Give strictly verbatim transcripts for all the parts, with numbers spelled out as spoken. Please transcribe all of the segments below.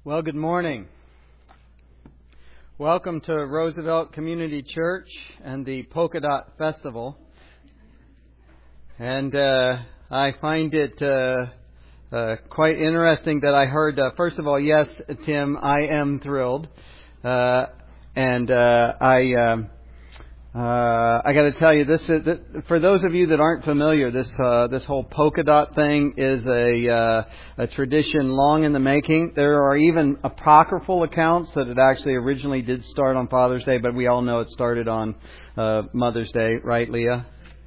Well, good morning. Welcome to Roosevelt Community Church and the Polka Dot Festival. And uh, I find it uh, uh, quite interesting that I heard, uh, first of all, yes, Tim, I am thrilled. Uh, and uh, I... Um, Uh, I got to tell you, this is, for those of you that aren't familiar, this uh, this whole polka dot thing is a uh, a tradition long in the making. There are even apocryphal accounts that it actually originally did start on Father's Day, but we all know it started on uh, Mother's Day, right, Leah?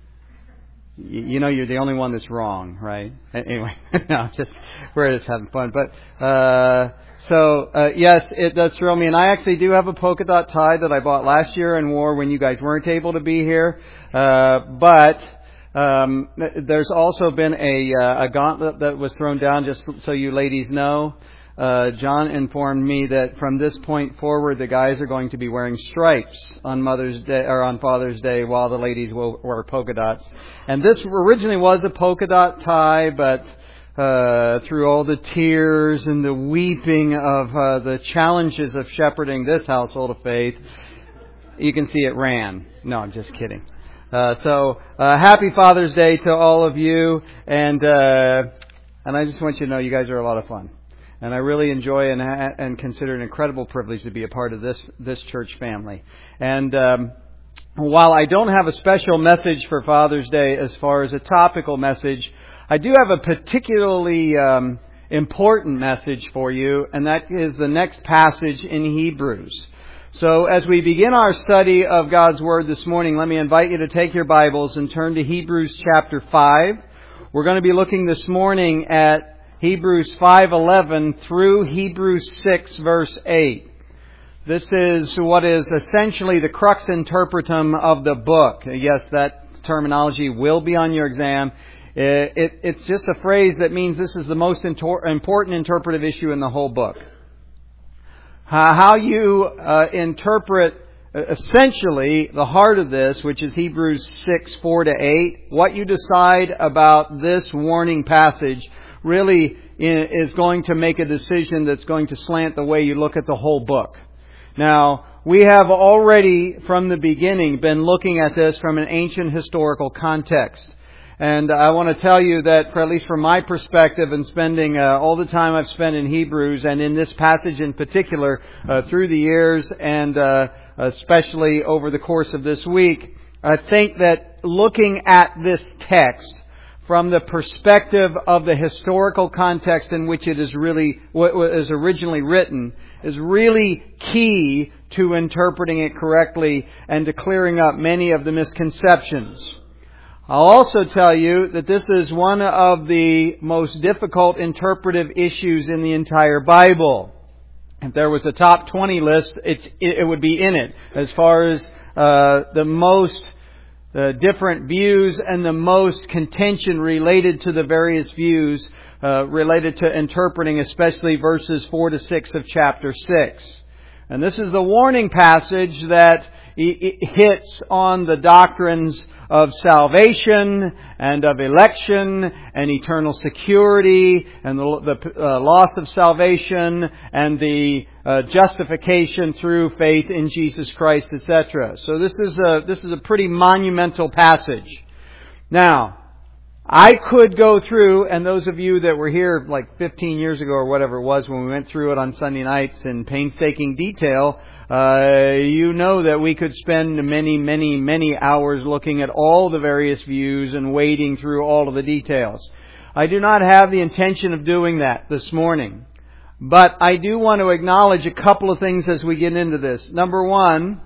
You know, you're the only one that's wrong, right? Anyway, no, just we're just having fun. But uh, so uh, yes, it does thrill me, and I actually do have a polka dot tie that I bought last year and wore when you guys weren't able to be here. Uh, but um, there's also been a uh, a gauntlet that was thrown down. Just so you ladies know, uh, John informed me that from this point forward, the guys are going to be wearing stripes on Mother's Day or on Father's Day, while the ladies will wear polka dots. And this originally was a polka dot tie, but uh, through all the tears and the weeping of uh, the challenges of shepherding this household of faith, you can see it ran. No, I'm just kidding. Uh, so, uh, happy Father's Day to all of you, and uh, and I just want you to know you guys are a lot of fun. And I really enjoy and, and consider it an incredible privilege to be a part of this this church family. And um, while I don't have a special message for Father's Day as far as a topical message, I do have a particularly um, important message for you, and that is the next passage in Hebrews. So as we begin our study of God's Word this morning, let me invite you to take your Bibles and turn to Hebrews chapter five. We're going to be looking this morning at Hebrews five eleven through Hebrews six verse eight. This is what is essentially the crux interpretum of the book. Yes, that terminology will be on your exam. It, it, it's just a phrase that means this is the most intor- important interpretive issue in the whole book. Uh, how you uh, interpret uh, essentially the heart of this, which is Hebrews six four to eight, what you decide about this warning passage really is going to make a decision that's going to slant the way you look at the whole book. Now, we have already from the beginning been looking at this from an ancient historical context. And I want to tell you that, for at least from my perspective, and spending uh, all the time I've spent in Hebrews, and in this passage in particular, uh, through the years, and uh, especially over the course of this week, I think that looking at this text from the perspective of the historical context in which it is really, what is originally written, is really key to interpreting it correctly and to clearing up many of the misconceptions. I'll also tell you that this is one of the most difficult interpretive issues in the entire Bible. If there was a top twenty list, it's, it would be in it as far as uh, the most uh, different views and the most contention related to the various views uh, related to interpreting, especially verses four to six of chapter six. And this is the warning passage that hits on the doctrines of salvation and of election and eternal security and the, the uh, loss of salvation and the uh, justification through faith in Jesus Christ, et cetera. So this is a this is a pretty monumental passage. Now, I could go through, and those of you that were here like fifteen years ago or whatever it was when we went through it on Sunday nights in painstaking detail, Uh, you know that we could spend many, many, many hours looking at all the various views and wading through all of the details. I do not have the intention of doing that this morning. But I do want to acknowledge a couple of things as we get into this. Number one,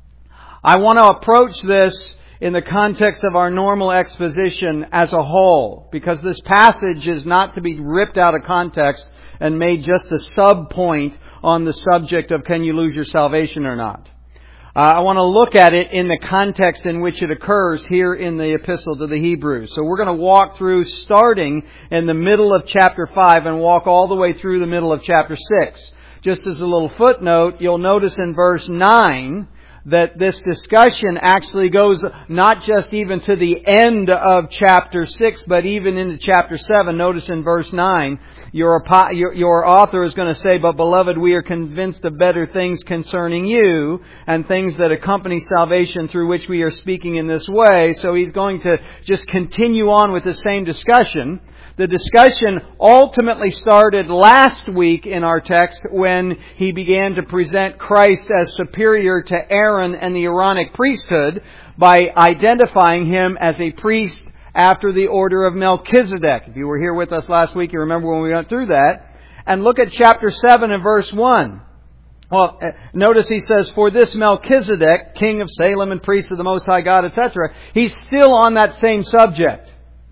I want to approach this in the context of our normal exposition as a whole, because this passage is not to be ripped out of context and made just a sub-point on the subject of can you lose your salvation or not. Uh, I want to look at it in the context in which it occurs here in the Epistle to the Hebrews. So we're going to walk through starting in the middle of chapter five and walk all the way through the middle of chapter six. Just as a little footnote, you'll notice in verse nine that this discussion actually goes not just even to the end of chapter six, but even into chapter seven. Notice in verse nine, your, your, your author is going to say, "But beloved, we are convinced of better things concerning you, and things that accompany salvation, through which we are speaking in this way." So he's going to just continue on with the same discussion. The discussion ultimately started last week in our text when he began to present Christ as superior to Aaron and the Aaronic priesthood by identifying Him as a priest after the order of Melchizedek. If you were here with us last week, you remember when we went through that. And look at chapter seven and verse one. Well, notice he says, "For this Melchizedek, king of Salem and priest of the Most High God," et cetera. He's still on that same subject.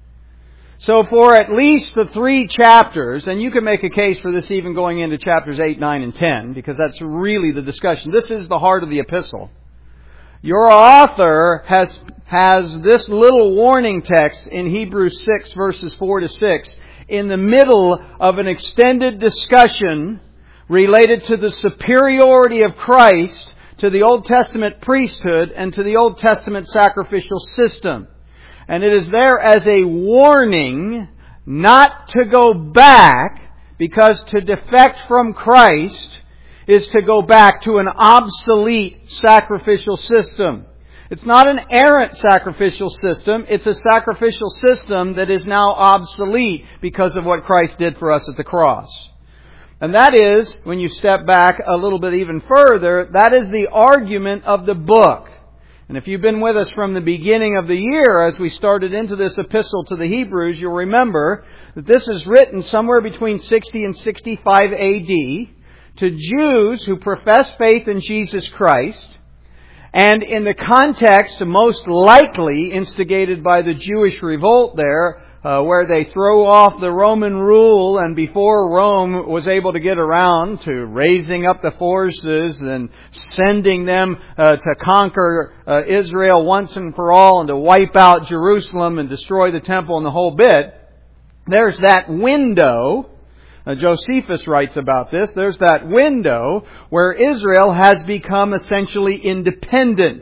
So for at least the three chapters, and you can make a case for this even going into chapters eight, nine, and ten, because that's really the discussion. This is the heart of the epistle. Your author has, has this little warning text in Hebrews six, verses four to six, in the middle of an extended discussion related to the superiority of Christ to the Old Testament priesthood and to the Old Testament sacrificial system. And it is there as a warning not to go back, because to defect from Christ is to go back to an obsolete sacrificial system. It's not an errant sacrificial system. It's a sacrificial system that is now obsolete because of what Christ did for us at the cross. And that is, when you step back a little bit even further, that is the argument of the book. And if you've been with us from the beginning of the year, as we started into this epistle to the Hebrews, you'll remember that this is written somewhere between sixty and sixty-five A D to Jews who profess faith in Jesus Christ, and in the context most likely instigated by the Jewish revolt there, Uh, where they throw off the Roman rule, and before Rome was able to get around to raising up the forces and sending them uh, to conquer uh, Israel once and for all and to wipe out Jerusalem and destroy the temple and the whole bit, there's that window, uh, Josephus writes about this, there's that window where Israel has become essentially independent.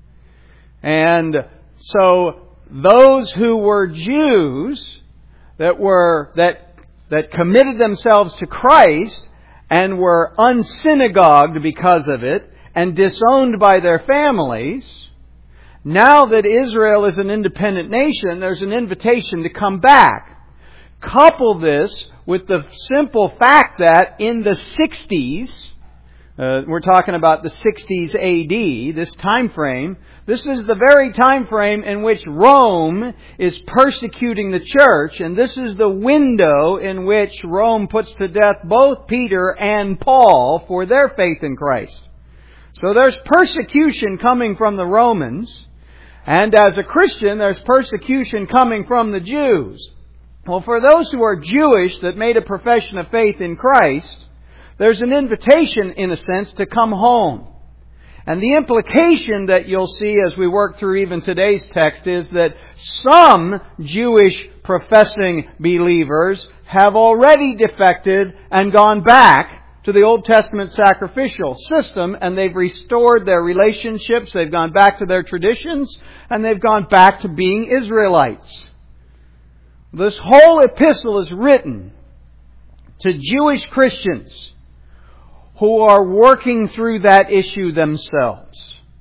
And so those who were Jews that were that that committed themselves to Christ and were unsynagogued because of it and disowned by their families, now that Israel is an independent nation, there's an invitation to come back. Couple this with the simple fact that in the sixties, uh, we're talking about the sixties A D, this time frame, this is the very time frame in which Rome is persecuting the church, and this is the window in which Rome puts to death both Peter and Paul for their faith in Christ. So there's persecution coming from the Romans, and as a Christian, there's persecution coming from the Jews. Well, for those who are Jewish that made a profession of faith in Christ, there's an invitation, in a sense, to come home. And the implication that you'll see as we work through even today's text is that some Jewish professing believers have already defected and gone back to the Old Testament sacrificial system, and they've restored their relationships, they've gone back to their traditions, and they've gone back to being Israelites. This whole epistle is written to Jewish Christians who are working through that issue themselves.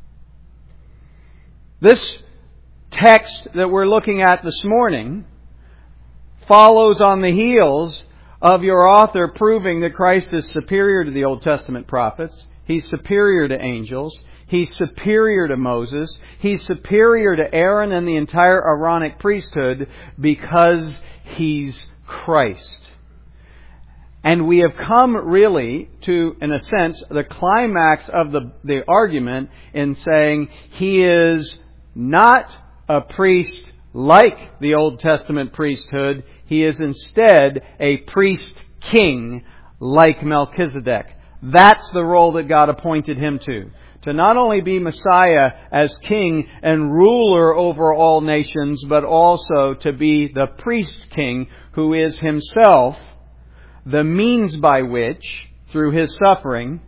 This text that we're looking at this morning follows on the heels of your author proving that Christ is superior to the Old Testament prophets. He's superior to angels. He's superior to Moses. He's superior to Aaron and the entire Aaronic priesthood because He's Christ. And we have come really to, in a sense, the climax of the, the argument in saying He is not a priest like the Old Testament priesthood. He is instead a priest-king like Melchizedek. That's the role that God appointed Him to. To not only be Messiah as king and ruler over all nations, but also to be the priest-king who is Himself the means by which, through His suffering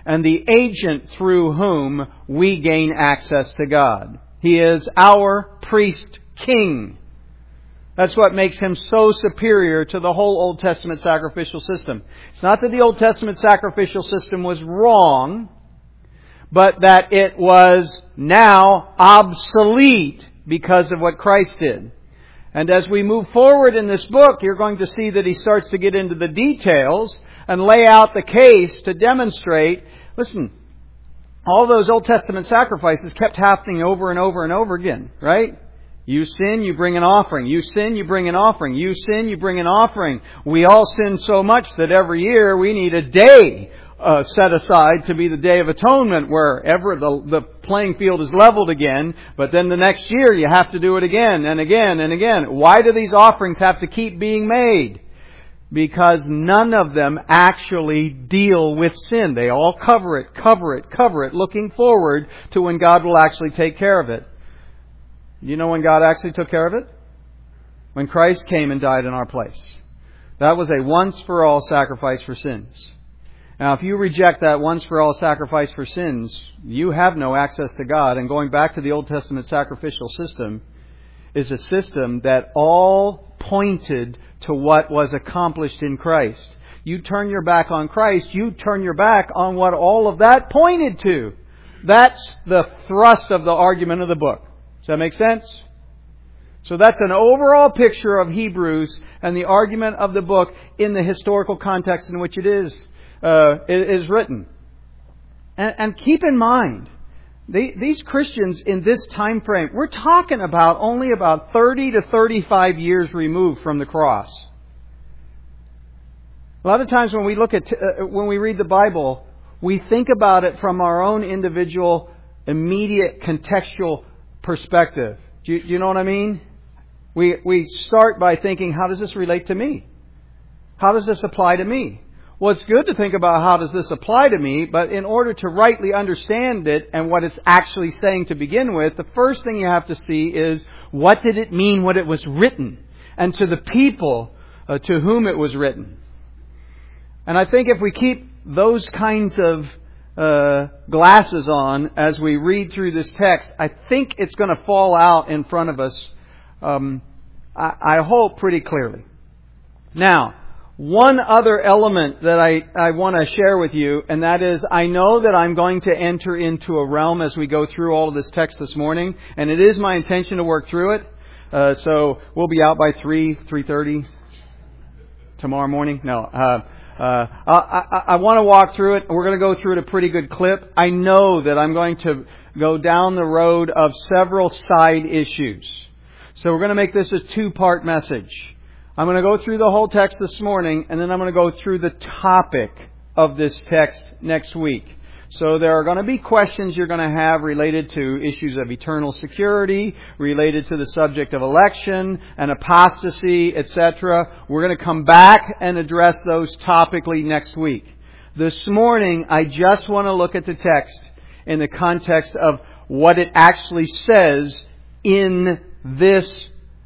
and the agent through whom we gain access to God. He is our priest king. That's what makes Him so superior to the whole Old Testament sacrificial system. It's not that the Old Testament sacrificial system was wrong, but that it was now obsolete because of what Christ did. And as we move forward in this book, you're going to see that he starts to get into the details and lay out the case to demonstrate, listen, all those Old Testament sacrifices kept happening over and over and over again, right? You sin, you bring an offering. You sin, you bring an offering. You sin, you bring an offering. We all sin so much that every year we need a day uh, set aside to be the Day of Atonement, where ever the, the playing field is leveled again. But then the next year you have to do it again and again and again. Why do these offerings have to keep being made? Because none of them actually deal with sin. They all cover it, cover it, cover it, looking forward to when God will actually take care of it. You know when God actually took care of it? When Christ came and died in our place. That was a once-for-all sacrifice for sins. Now, if you reject that once-for-all sacrifice for sins, you have no access to God. And going back to the Old Testament sacrificial system is a system that all pointed to what was accomplished in Christ. You turn your back on Christ, you turn your back on what all of that pointed to. That's the thrust of the argument of the book. Does that make sense? So that's an overall picture of Hebrews and the argument of the book in the historical context in which it is uh, it is written. And, and keep in mind, the, these Christians in this time frame, we're talking about only about thirty to thirty-five years removed from the cross. A lot of times when we look at uh, when we read the Bible, we think about it from our own individual, immediate, contextual perspective. Do you, do you know what I mean? We we start by thinking, how does this relate to me? How does this apply to me? Well, it's good to think about how does this apply to me, but in order to rightly understand it and what it's actually saying to begin with, the first thing you have to see is, what did it mean when it was written? And to the people uh, to whom it was written. And I think if we keep those kinds of uh, glasses on as we read through this text, I think it's going to fall out in front of us, um, I, I hope, pretty clearly. Now, one other element that I, I want to share with you, and that is, I know that I'm going to enter into a realm as we go through all of this text this morning, and it is my intention to work through it. Uh, so we'll be out by three, three thirty tomorrow morning. No, uh, uh, I, I, I want to walk through it. We're going to go through it a pretty good clip. I know that I'm going to go down the road of several side issues. So we're going to make this a two-part message. I'm going to go through the whole text this morning, and then I'm going to go through the topic of this text next week. So there are going to be questions you're going to have related to issues of eternal security, related to the subject of election and apostasy, et cetera. We're going to come back and address those topically next week. This morning, I just want to look at the text in the context of what it actually says in this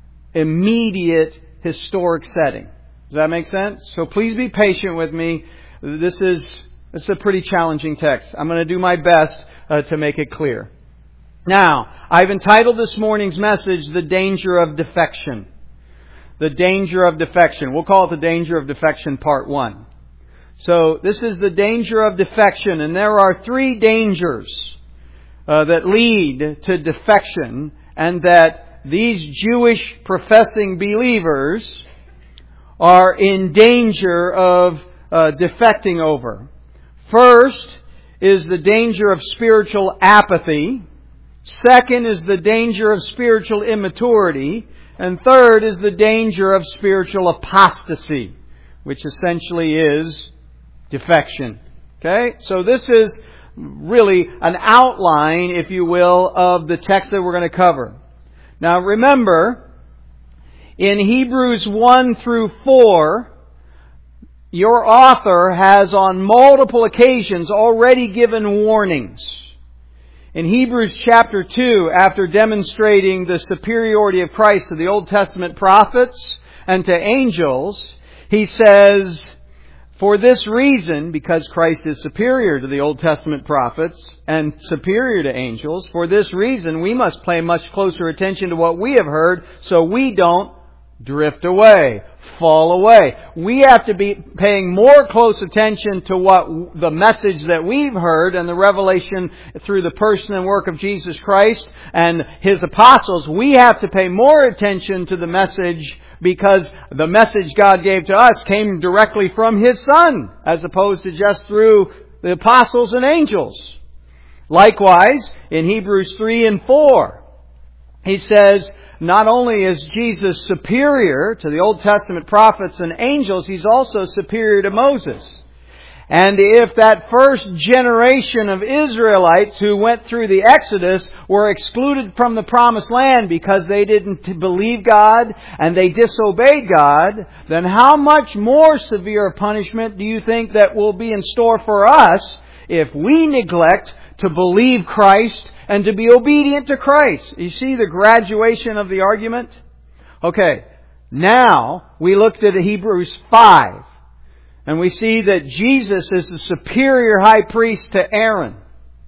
immediate historic setting. Does that make sense? So please be patient with me. This is, this is a pretty challenging text. I'm going to do my best uh, to make it clear. Now, I've entitled this morning's message, The Danger of Defection. The Danger of Defection. We'll call it The Danger of Defection Part one. So this is the danger of defection, and there are three dangers uh, that lead to defection, and that these Jewish professing believers are in danger of uh, defecting over. First is the danger of spiritual apathy. Second is the danger of spiritual immaturity. And third is the danger of spiritual apostasy, which essentially is defection. Okay? So this is really an outline, if you will, of the text that we're going to cover. Now remember, in Hebrews one through four, your author has on multiple occasions already given warnings. In Hebrews chapter two, after demonstrating the superiority of Christ to the Old Testament prophets and to angels, he says, For this reason, because Christ is superior to the Old Testament prophets and superior to angels, for this reason we must pay much closer attention to what we have heard so we don't drift away, fall away. We have to be paying more close attention to what the message that we've heard and the revelation through the person and work of Jesus Christ and His apostles. We have to pay more attention to the message because the message God gave to us came directly from His Son, as opposed to just through the apostles and angels. Likewise, in Hebrews three and four, he says, not only is Jesus superior to the Old Testament prophets and angels, He's also superior to Moses. And if that first generation of Israelites who went through the Exodus were excluded from the Promised Land because they didn't believe God and they disobeyed God, then how much more severe punishment do you think that will be in store for us if we neglect to believe Christ and to be obedient to Christ? You see the graduation of the argument? Okay, now we looked at Hebrews five. And we see that Jesus is the superior high priest to Aaron.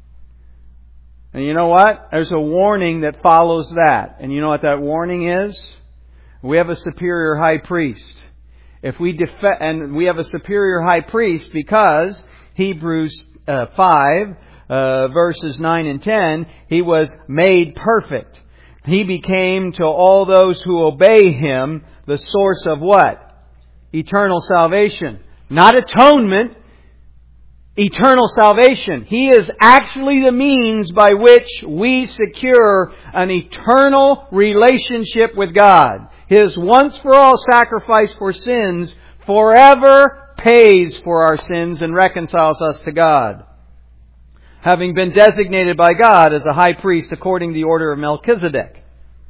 And you know what? There's a warning that follows that. And you know what that warning is? We have a superior high priest. If we def- and we have a superior high priest because Hebrews uh, five, uh, verses nine and ten, He was made perfect. He became to all those who obey Him the source of what? Eternal salvation. Not atonement, eternal salvation. He is actually the means by which we secure an eternal relationship with God. His once-for-all sacrifice for sins forever pays for our sins and reconciles us to God. Having been designated by God as a high priest according to the order of Melchizedek.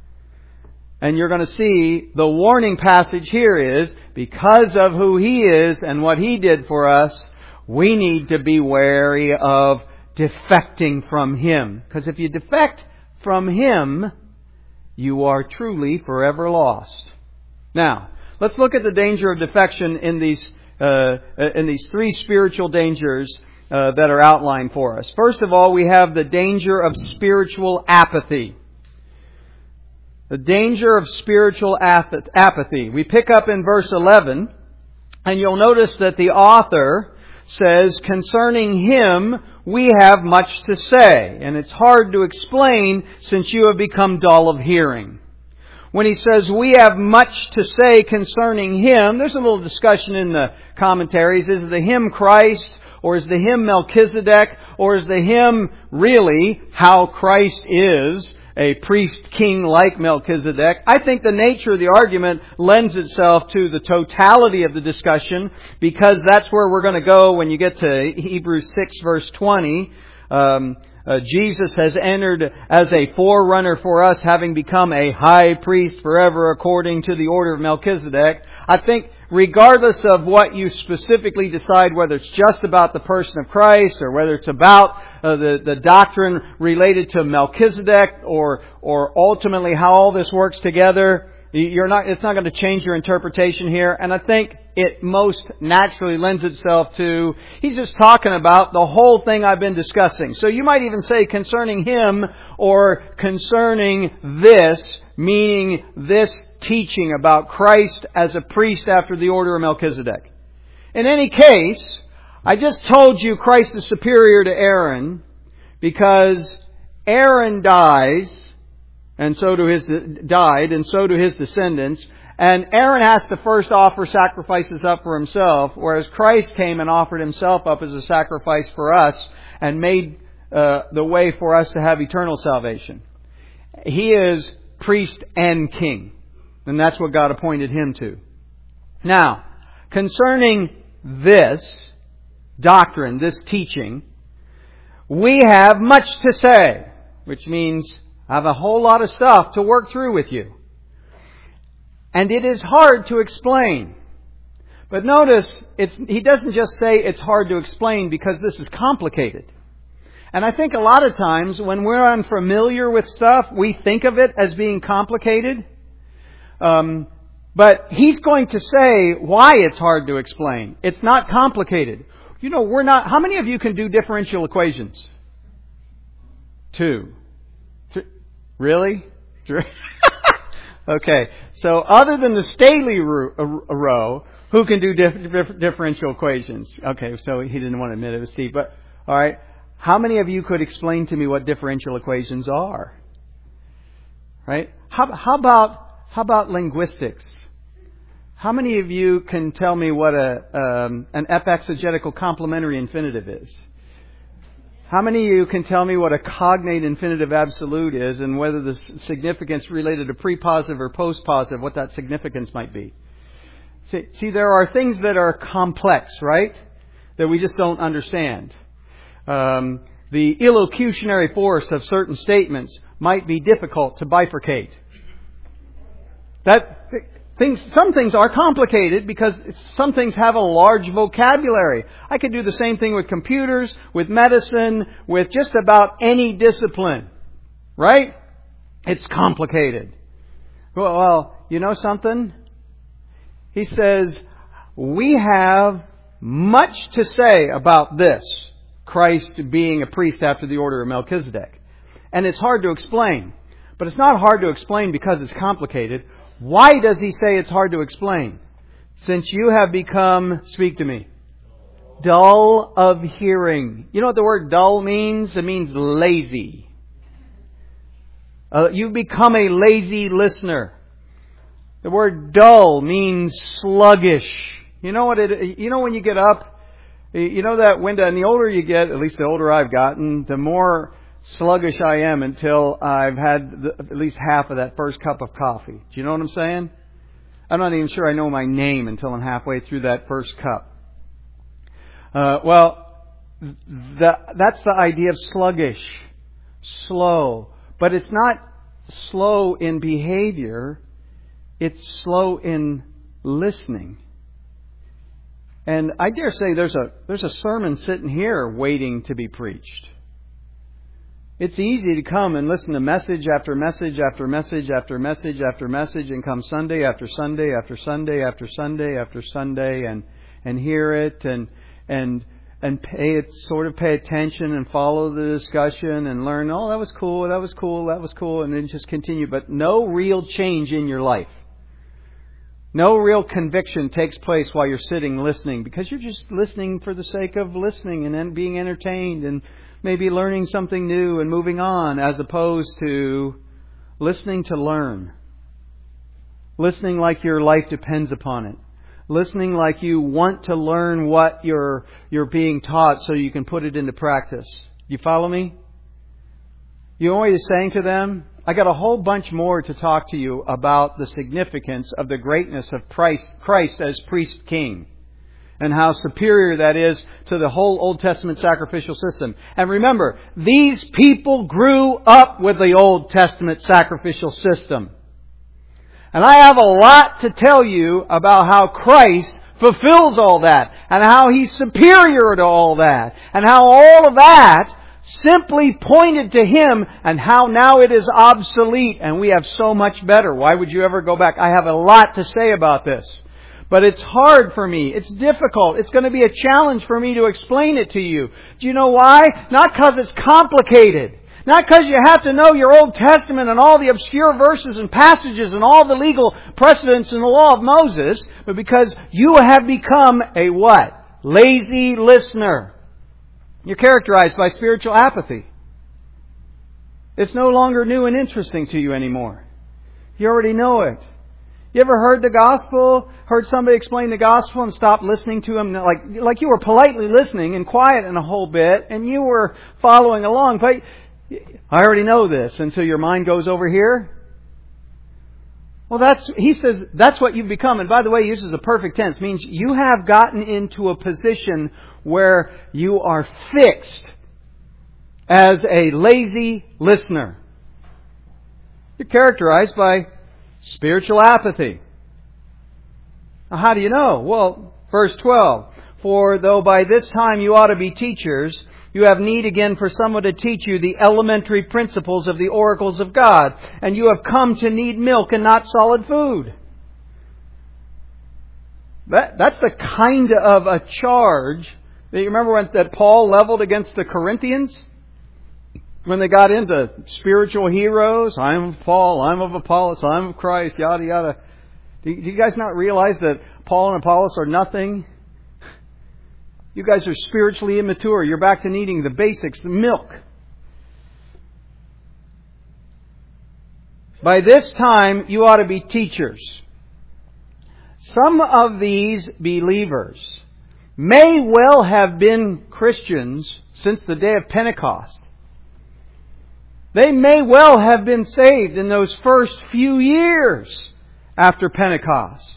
And you're going to see the warning passage here is, because of who He is and what He did for us, we need to be wary of defecting from Him. Because if you defect from Him, you are truly forever lost. Now, let's look at the danger of defection in these uh, in these three spiritual dangers uh, that are outlined for us. First of all, we have the danger of spiritual apathy. The danger of spiritual apathy. We pick up in verse eleven, and you'll notice that the author says, concerning Him we have much to say. And it's hard to explain since you have become dull of hearing. When he says we have much to say concerning Him, there's a little discussion in the commentaries. Is the Him Christ? Or is the Him Melchizedek? Or is the Him really how Christ is? A priest-king like Melchizedek. I think the nature of the argument lends itself to the totality of the discussion, because that's where we're going to go when you get to Hebrews six verse twenty. Um, uh, Jesus has entered as a forerunner for us, having become a high priest forever according to the order of Melchizedek. I think regardless of what you specifically decide, whether it's just about the person of Christ or whether it's about uh, the, the doctrine related to Melchizedek or or ultimately how all this works together, you're not. It's not going to change your interpretation here. And I think it most naturally lends itself to, he's just talking about the whole thing I've been discussing. So you might even say concerning Him or concerning this, meaning this teaching about Christ as a priest after the order of Melchizedek. In any case, I just told you Christ is superior to Aaron because Aaron dies, and so do his died, and so do his descendants. And Aaron has to first offer sacrifices up for himself, whereas Christ came and offered Himself up as a sacrifice for us and made uh, the way for us to have eternal salvation. He is priest and king. And that's what God appointed Him to. Now, concerning this doctrine, this teaching, we have much to say, which means I have a whole lot of stuff to work through with you. And it is hard to explain. But notice, it's, he doesn't just say it's hard to explain because this is complicated. And I think a lot of times when we're unfamiliar with stuff, we think of it as being complicated. Um, But he's going to say why it's hard to explain. It's not complicated. You know, we're not... How many of you can do differential equations? Two. Two. Really? Okay. So other than the Staley row, who can do dif- dif- differential equations? Okay, so he didn't want to admit it was Steve. But, all right. How many of you could explain to me what differential equations are? Right? How, how about how about linguistics? How many of you can tell me what a um, an epexegetical complementary infinitive is? How many of you can tell me what a cognate infinitive absolute is and whether the significance related to prepositive or postpositive, what that significance might be? See, see, there are things that are complex, right? That we just don't understand. Um, the illocutionary force of certain statements might be difficult to bifurcate. That things, some things are complicated because some things have a large vocabulary. I could do the same thing with computers, with medicine, with just about any discipline. Right? It's complicated. Well, well, you know something? He says, we have much to say about this, Christ being a priest after the order of Melchizedek. And it's hard to explain. But it's not hard to explain because it's complicated. Why does he say it's hard to explain? Since you have become, speak to me, dull of hearing. You know what the word dull means? It means lazy. Uh, you've become a lazy listener. The word dull means sluggish. You know what it, you know when you get up, you know that window, and the older you get, at least the older I've gotten, the more sluggish I am until I've had the, at least half of that first cup of coffee. Do you know what I'm saying? I'm not even sure I know my name until I'm halfway through that first cup. Uh, well, the, that's the idea of sluggish, slow. But it's not slow in behavior. It's slow in listening. And I dare say there's a there's a sermon sitting here waiting to be preached. It's easy to come and listen to message after message after message after message after message and come Sunday after Sunday after Sunday after Sunday after Sunday and and hear it and and and pay it sort of pay attention and follow the discussion and learn, oh, that was cool, that was cool, that was cool, and then just continue. But no real change in your life. No real conviction takes place while you're sitting listening because you're just listening for the sake of listening and then being entertained and maybe learning something new and moving on, as opposed to listening to learn. Listening like your life depends upon it. Listening like you want to learn what you're you're being taught so you can put it into practice. You follow me? You know what he's saying to them? I got a whole bunch more to talk to you about the significance of the greatness of Christ, Christ as priest king. And how superior that is to the whole Old Testament sacrificial system. And remember, these people grew up with the Old Testament sacrificial system. And I have a lot to tell you about how Christ fulfills all that. And how He's superior to all that. And how all of that simply pointed to Him and how now it is obsolete and we have so much better. Why would you ever go back? I have a lot to say about this. But it's hard for me. It's difficult. It's going to be a challenge for me to explain it to you. Do you know why? Not because it's complicated. Not because you have to know your Old Testament and all the obscure verses and passages and all the legal precedents in the law of Moses, but because you have become a what? Lazy listener. You're characterized by spiritual apathy. It's no longer new and interesting to you anymore. You already know it. You ever heard the gospel? Heard somebody explain the gospel and stopped listening to them? Like, like you were politely listening and quiet in a whole bit and you were following along. But I already know this. And so your mind goes over here. Well, that's, he says, that's what you've become. And by the way, he uses a perfect tense. It means you have gotten into a position where you are fixed as a lazy listener. You're characterized by spiritual apathy. Now, how do you know? Well, verse twelve. For though by this time you ought to be teachers, you have need again for someone to teach you the elementary principles of the oracles of God. And you have come to need milk and not solid food. That, that's the kind of a charge that you remember when, that Paul leveled against the Corinthians? When they got into spiritual heroes, I'm of Paul, I'm of Apollos, I'm of Christ, yada, yada. Do you, do you guys not realize that Paul and Apollos are nothing? You guys are spiritually immature. You're back to needing the basics, the milk. By this time, you ought to be teachers. Some of these believers may well have been Christians since the day of Pentecost. They may well have been saved in those first few years after Pentecost.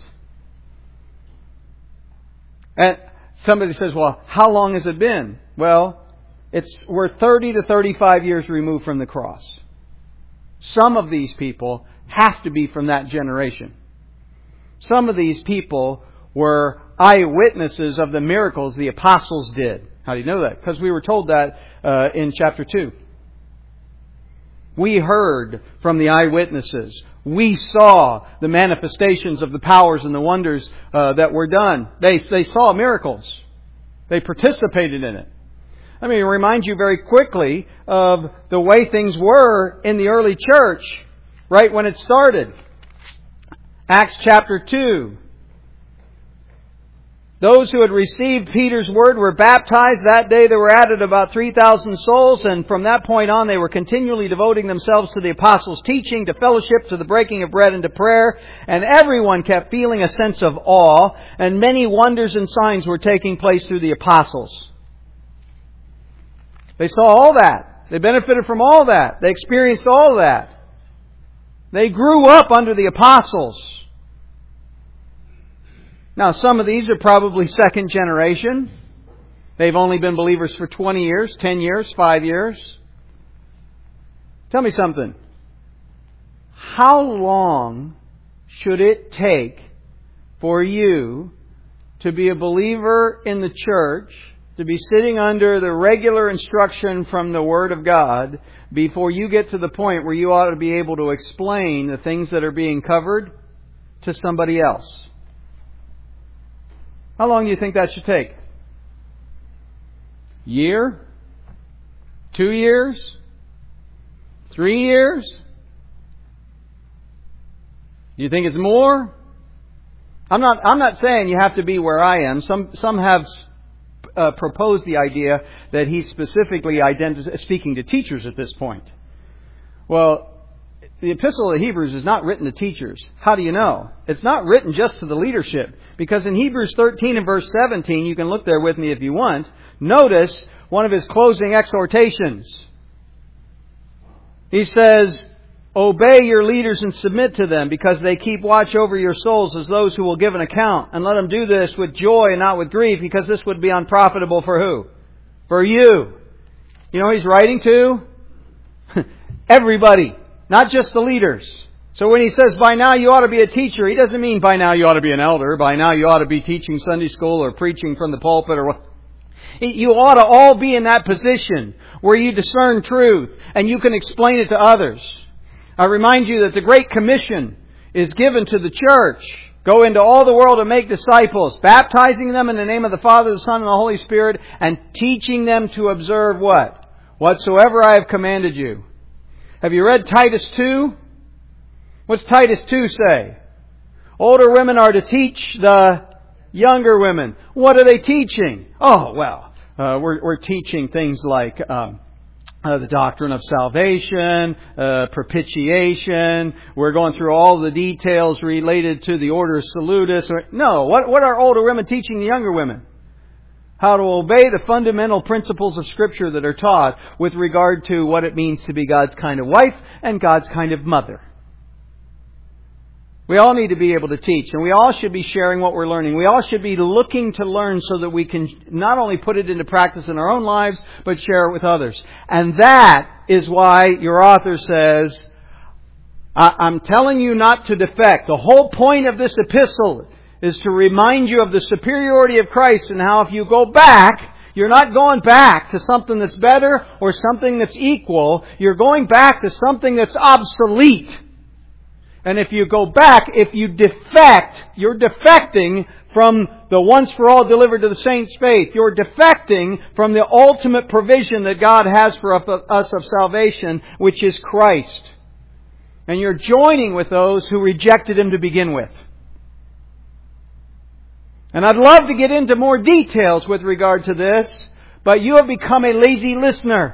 And somebody says, well, how long has it been? Well, it's we're thirty to thirty-five years removed from the cross. Some of these people have to be from that generation. Some of these people were eyewitnesses of the miracles the apostles did. How do you know that? Because we were told that uh, in chapter two. We heard from the eyewitnesses. We saw the manifestations of the powers and the wonders uh, that were done. They, they saw miracles. They participated in it. Let me remind you very quickly of the way things were in the early church right when it started. Acts chapter two. Those who had received Peter's word were baptized. That day there were added about three thousand souls, and from that point on they were continually devoting themselves to the apostles' teaching, to fellowship, to the breaking of bread, and to prayer. And everyone kept feeling a sense of awe, and many wonders and signs were taking place through the apostles. They saw all that. They benefited from all that. They experienced all that. They grew up under the apostles. Now, some of these are probably second generation. They've only been believers for twenty years, ten years, five years. Tell me something. How long should it take for you to be a believer in the church, to be sitting under the regular instruction from the Word of God, before you get to the point where you ought to be able to explain the things that are being covered to somebody else? How long do you think that should take? Year? Two years? Three years? Do you think it's more? I'm not. I'm not saying you have to be where I am. Some some have uh, proposed the idea that he's specifically identi- speaking to teachers at this point. Well, the Epistle of Hebrews is not written to teachers. How do you know? It's not written just to the leadership. Because in Hebrews thirteen and verse seventeen, you can look there with me if you want, notice one of his closing exhortations. He says, obey your leaders and submit to them, because they keep watch over your souls as those who will give an account. And let them do this with joy and not with grief, because this would be unprofitable for who? For you. You know who he's writing to? Everybody. Not just the leaders. So when he says, by now you ought to be a teacher, he doesn't mean by now you ought to be an elder. By now you ought to be teaching Sunday school or preaching from the pulpit or what. You ought to all be in that position where you discern truth and you can explain it to others. I remind you that the Great Commission is given to the church. Go into all the world and make disciples, baptizing them in the name of the Father, the Son, and the Holy Spirit, and teaching them to observe what? Whatsoever I have commanded you. Have you read Titus two? What's Titus two say? Older women are to teach the younger women. What are they teaching? Oh, well, uh, we're, we're teaching things like um, uh, the doctrine of salvation, uh, propitiation. We're going through all the details related to the order salutis. No, what, what are older women teaching the younger women? How to obey the fundamental principles of Scripture that are taught with regard to what it means to be God's kind of wife and God's kind of mother. We all need to be able to teach, and we all should be sharing what we're learning. We all should be looking to learn so that we can not only put it into practice in our own lives, but share it with others. And that is why your author says, I'm telling you not to defect. The whole point of this epistle is to remind you of the superiority of Christ and how if you go back, you're not going back to something that's better or something that's equal. You're going back to something that's obsolete. And if you go back, if you defect, you're defecting from the once for all delivered to the saints' faith. You're defecting from the ultimate provision that God has for us of salvation, which is Christ. And you're joining with those who rejected Him to begin with. And I'd love to get into more details with regard to this, but you have become a lazy listener.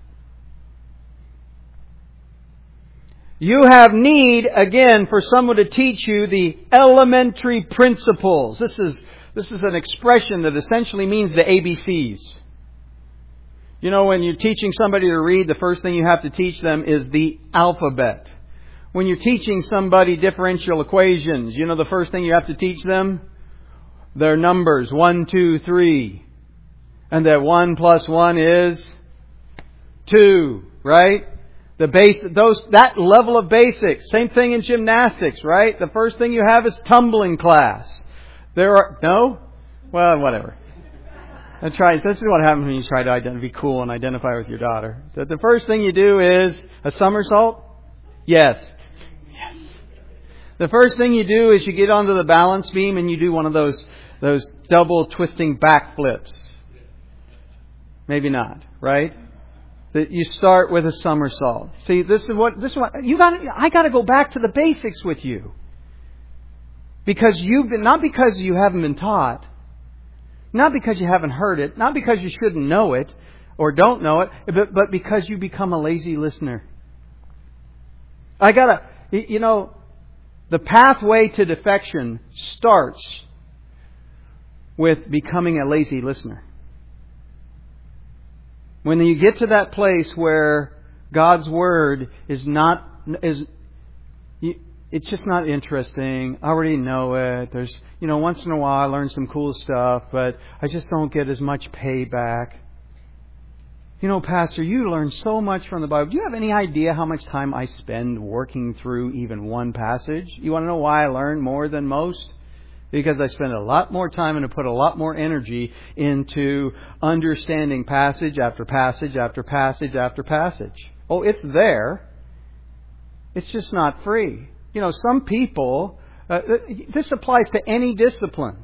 You have need, again, for someone to teach you the elementary principles. This is, this is an expression that essentially means the A B Cs. You know, when you're teaching somebody to read, the first thing you have to teach them is the alphabet. When you're teaching somebody differential equations, you know the first thing you have to teach them? Their numbers, one, two, three. And that one plus one is two, right? The base, those, that level of basics. Same thing in gymnastics, right? The first thing you have is tumbling class. There are, no? Well, whatever. That's right. This is what happens when you try to ident- be cool and identify with your daughter. The, the first thing you do is a somersault? Yes. Yes. The first thing you do is you get onto the balance beam and you do one of those, those double twisting backflips. Maybe not, right? That you start with a somersault. See, this is what this is what you got. I got to go back to the basics with you, because you've been not because you haven't been taught, not because you haven't heard it, not because you shouldn't know it or don't know it, but but because you become a lazy listener. I gotta, you know, the pathway to defection starts with becoming a lazy listener. When you get to that place where God's Word is not, is, it's just not interesting. I already know it. There's, you know, once in a while I learn some cool stuff, but I just don't get as much payback. You know, Pastor, you learn so much from the Bible. Do you have any idea how much time I spend working through even one passage? You want to know why I learn more than most? Because I spend a lot more time and I put a lot more energy into understanding passage after passage after passage after passage. Oh, it's there. It's just not free. You know, some people, uh, this applies to any discipline.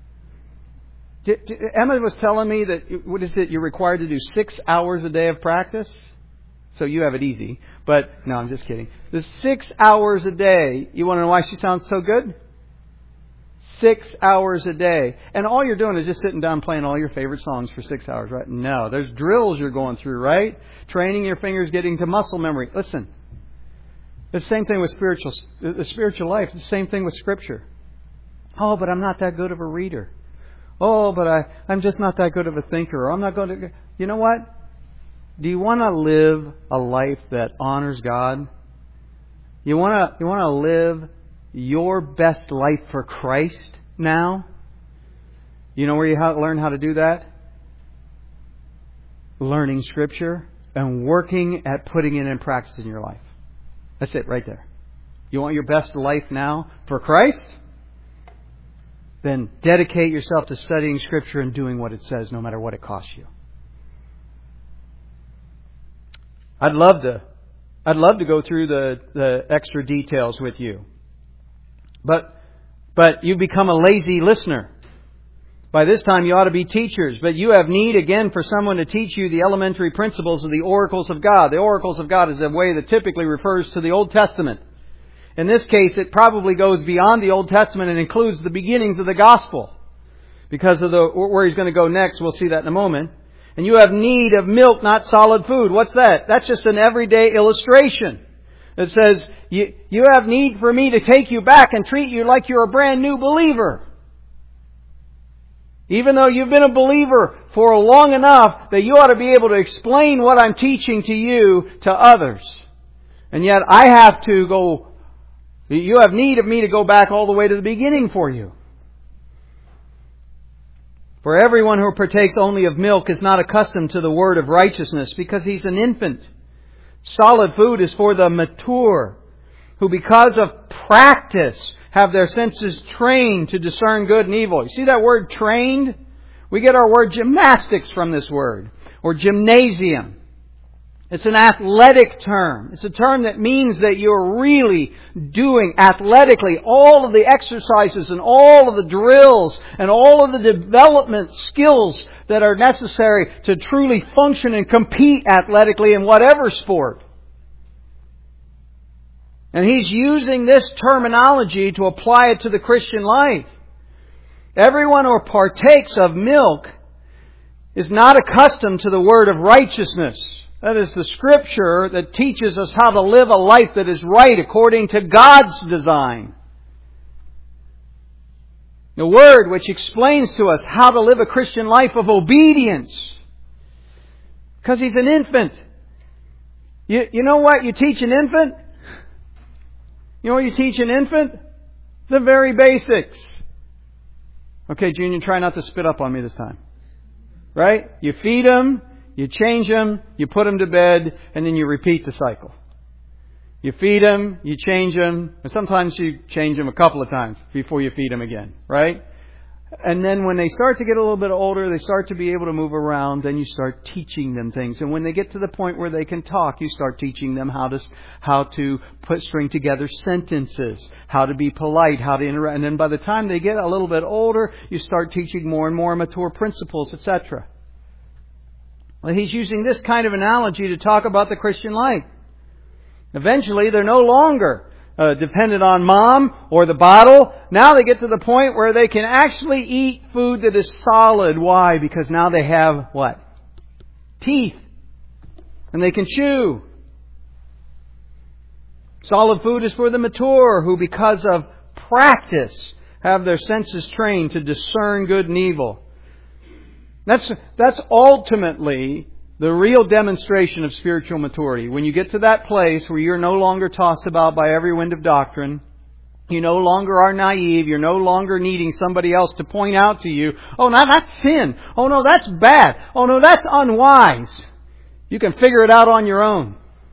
Emma was telling me that, what is it, you're required to do six hours a day of practice? So you have it easy. But, no, I'm just kidding. The six hours a day, you want to know why she sounds so good? Six hours a day. And all you're doing is just sitting down playing all your favorite songs for six hours, right? No, there's drills you're going through, right? Training your fingers, getting to muscle memory. Listen, it's the same thing with spiritual, the spiritual life. It's the same thing with Scripture. Oh, but I'm not that good of a reader. Oh, but I, I'm just not that good of a thinker. Or I'm not going to... You know what? Do you want to live a life that honors God? You want to, you want to live your best life for Christ now? You know where you learn how to do that? Learning Scripture and working at putting it in practice in your life. That's it right there. You want your best life now for Christ? Then dedicate yourself to studying Scripture and doing what it says, no matter what it costs you. I'd love to, I'd love to go through the, the extra details with you. But, but you become a lazy listener. By this time you ought to be teachers, but you have need again for someone to teach you the elementary principles of the oracles of God. The oracles of God is a way that typically refers to the Old Testament. In this case, it probably goes beyond the Old Testament and includes the beginnings of the gospel. Because of the where he's going to go next, we'll see that in a moment. And you have need of milk, not solid food. What's that? That's just an everyday illustration. It says, you, you have need for me to take you back and treat you like you're a brand new believer. Even though you've been a believer for long enough that you ought to be able to explain what I'm teaching to you to others. And yet I have to go, you have need of me to go back all the way to the beginning for you. For everyone who partakes only of milk is not accustomed to the word of righteousness, because he's an infant. Solid food is for the mature, who because of practice have their senses trained to discern good and evil. You see that word trained? We get our word gymnastics from this word, or gymnasium. It's an athletic term. It's a term that means that you're really doing athletically all of the exercises and all of the drills and all of the development skills that are necessary to truly function and compete athletically in whatever sport. And he's using this terminology to apply it to the Christian life. Everyone who partakes of milk is not accustomed to the word of righteousness. That is the Scripture that teaches us how to live a life that is right according to God's design. The Word which explains to us how to live a Christian life of obedience. Because he's an infant. You, you know what you teach an infant? You know what you teach an infant? The very basics. Okay, Junior, try not to spit up on me this time. Right? You feed them. You change them, you put them to bed, and then you repeat the cycle. You feed them, you change them, and sometimes you change them a couple of times before you feed them again, right? And then when they start to get a little bit older, they start to be able to move around, then you start teaching them things. And when they get to the point where they can talk, you start teaching them how to how to put string together sentences, how to be polite, how to interact. And then by the time they get a little bit older, you start teaching more and more mature principles, et cetera. Well, he's using this kind of analogy to talk about the Christian life. Eventually, they're no longer uh, dependent on mom or the bottle. Now they get to the point where they can actually eat food that is solid. Why? Because now they have what? Teeth. And they can chew. Solid food is for the mature who, because of practice, have their senses trained to discern good and evil. That's, that's ultimately the real demonstration of spiritual maturity. When you get to that place where you're no longer tossed about by every wind of doctrine, you no longer are naive, you're no longer needing somebody else to point out to you, oh, no, that's sin. Oh, no, that's bad. Oh, no, that's unwise. You can figure it out on your own.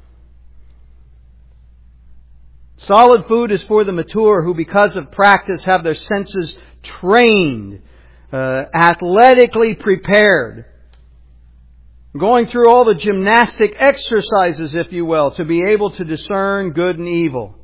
Solid food is for the mature who, because of practice, have their senses trained. Uh, athletically prepared. Going through all the gymnastic exercises, if you will, to be able to discern good and evil.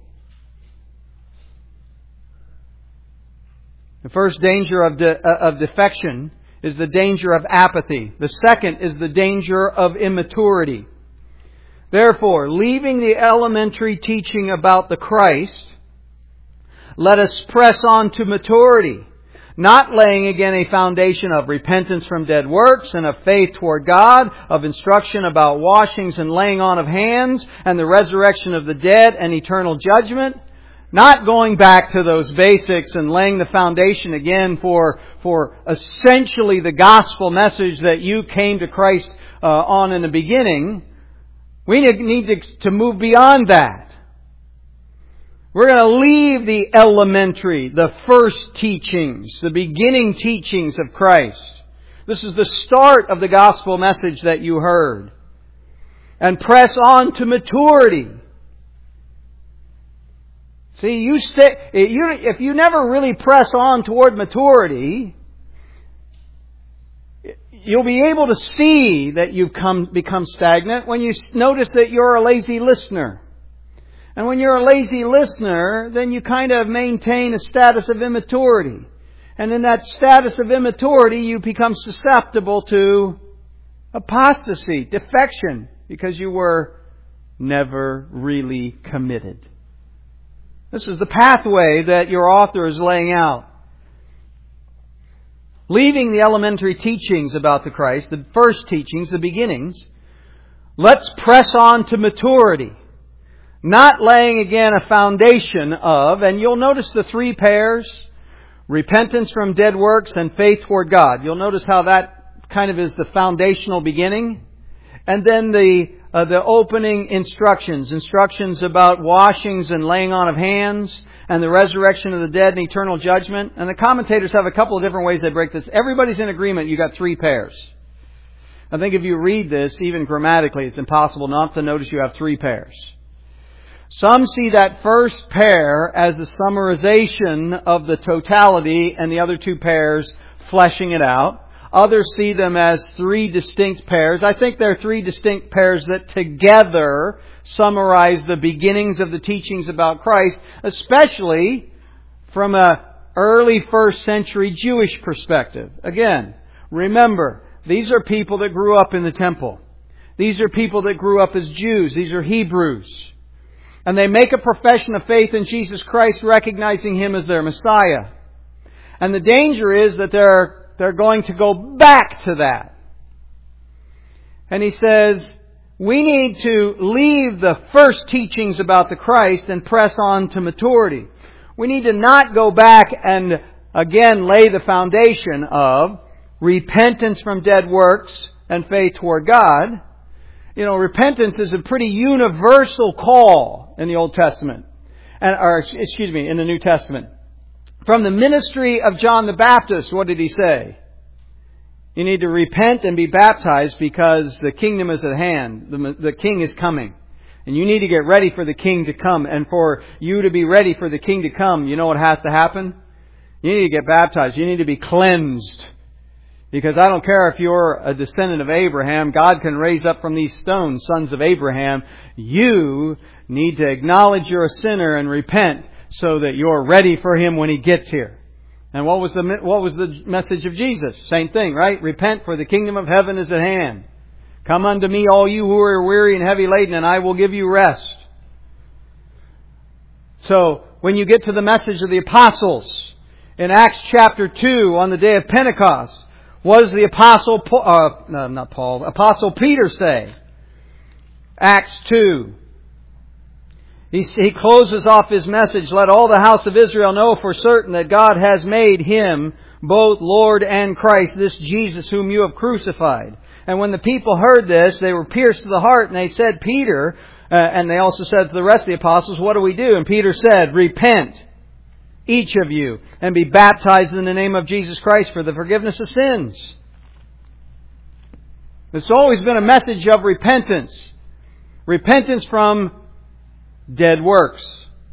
The first danger of, de- uh, of defection is the danger of apathy. The second is the danger of immaturity. Therefore, leaving the elementary teaching about the Christ, let us press on to maturity. Not laying again a foundation of repentance from dead works and of faith toward God, of instruction about washings and laying on of hands and the resurrection of the dead and eternal judgment. Not going back to those basics and laying the foundation again for, for essentially the gospel message that you came to Christ uh, on in the beginning. We need to, to move beyond that. We're going to leave the elementary, the first teachings, the beginning teachings of Christ. This is the start of the gospel message that you heard. And press on to maturity. See, you stay, if you never really press on toward maturity, you'll be able to see that you've come, become stagnant when you notice that you're a lazy listener. And when you're a lazy listener, then you kind of maintain a status of immaturity. And in that status of immaturity, you become susceptible to apostasy, defection, because you were never really committed. This is the pathway that your author is laying out. Leaving the elementary teachings about the Christ, the first teachings, the beginnings, let's press on to maturity. Not laying again a foundation of, and you'll notice the three pairs, repentance from dead works and faith toward God. You'll notice how that kind of is the foundational beginning. And then the uh, the opening instructions, instructions about washings and laying on of hands and the resurrection of the dead and eternal judgment. And the commentators have a couple of different ways they break this. Everybody's in agreement you got three pairs. I think if you read this, even grammatically, it's impossible not to notice you have three pairs. Some see that first pair as a summarization of the totality and the other two pairs fleshing it out. Others see them as three distinct pairs. I think they're three distinct pairs that together summarize the beginnings of the teachings about Christ, especially from a early first century Jewish perspective. Again, remember, these are people that grew up in the temple. These are people that grew up as Jews. These are Hebrews. And they make a profession of faith in Jesus Christ, recognizing Him as their Messiah. And the danger is that they're, they're going to go back to that. And he says, we need to leave the first teachings about the Christ and press on to maturity. We need to not go back and again lay the foundation of repentance from dead works and faith toward God. You know, repentance is a pretty universal call in the Old Testament, and or excuse me, in the New Testament. From the ministry of John the Baptist, what did he say? You need to repent and be baptized because the kingdom is at hand. The, the king is coming. And you need to get ready for the king to come. And for you to be ready for the king to come, you know what has to happen? You need to get baptized. You need to be cleansed. Because I don't care if you're a descendant of Abraham, God can raise up from these stones sons of Abraham. You need to acknowledge you're a sinner and repent so that you're ready for Him when He gets here. And what was the what was the message of Jesus? Same thing, right? Repent, for the kingdom of heaven is at hand. Come unto me, all you who are weary and heavy laden, and I will give you rest. So, when you get to the message of the apostles, in Acts chapter two, on the day of Pentecost, what does the apostle, uh, no, not Paul, Apostle Peter say? Acts two. He, he closes off his message, let all the house of Israel know for certain that God has made Him both Lord and Christ, this Jesus whom you have crucified. And when the people heard this, they were pierced to the heart, and they said, Peter, uh, and they also said to the rest of the apostles, what do we do? And Peter said, repent, each of you, and be baptized in the name of Jesus Christ for the forgiveness of sins. It's always been a message of repentance. Repentance from dead works.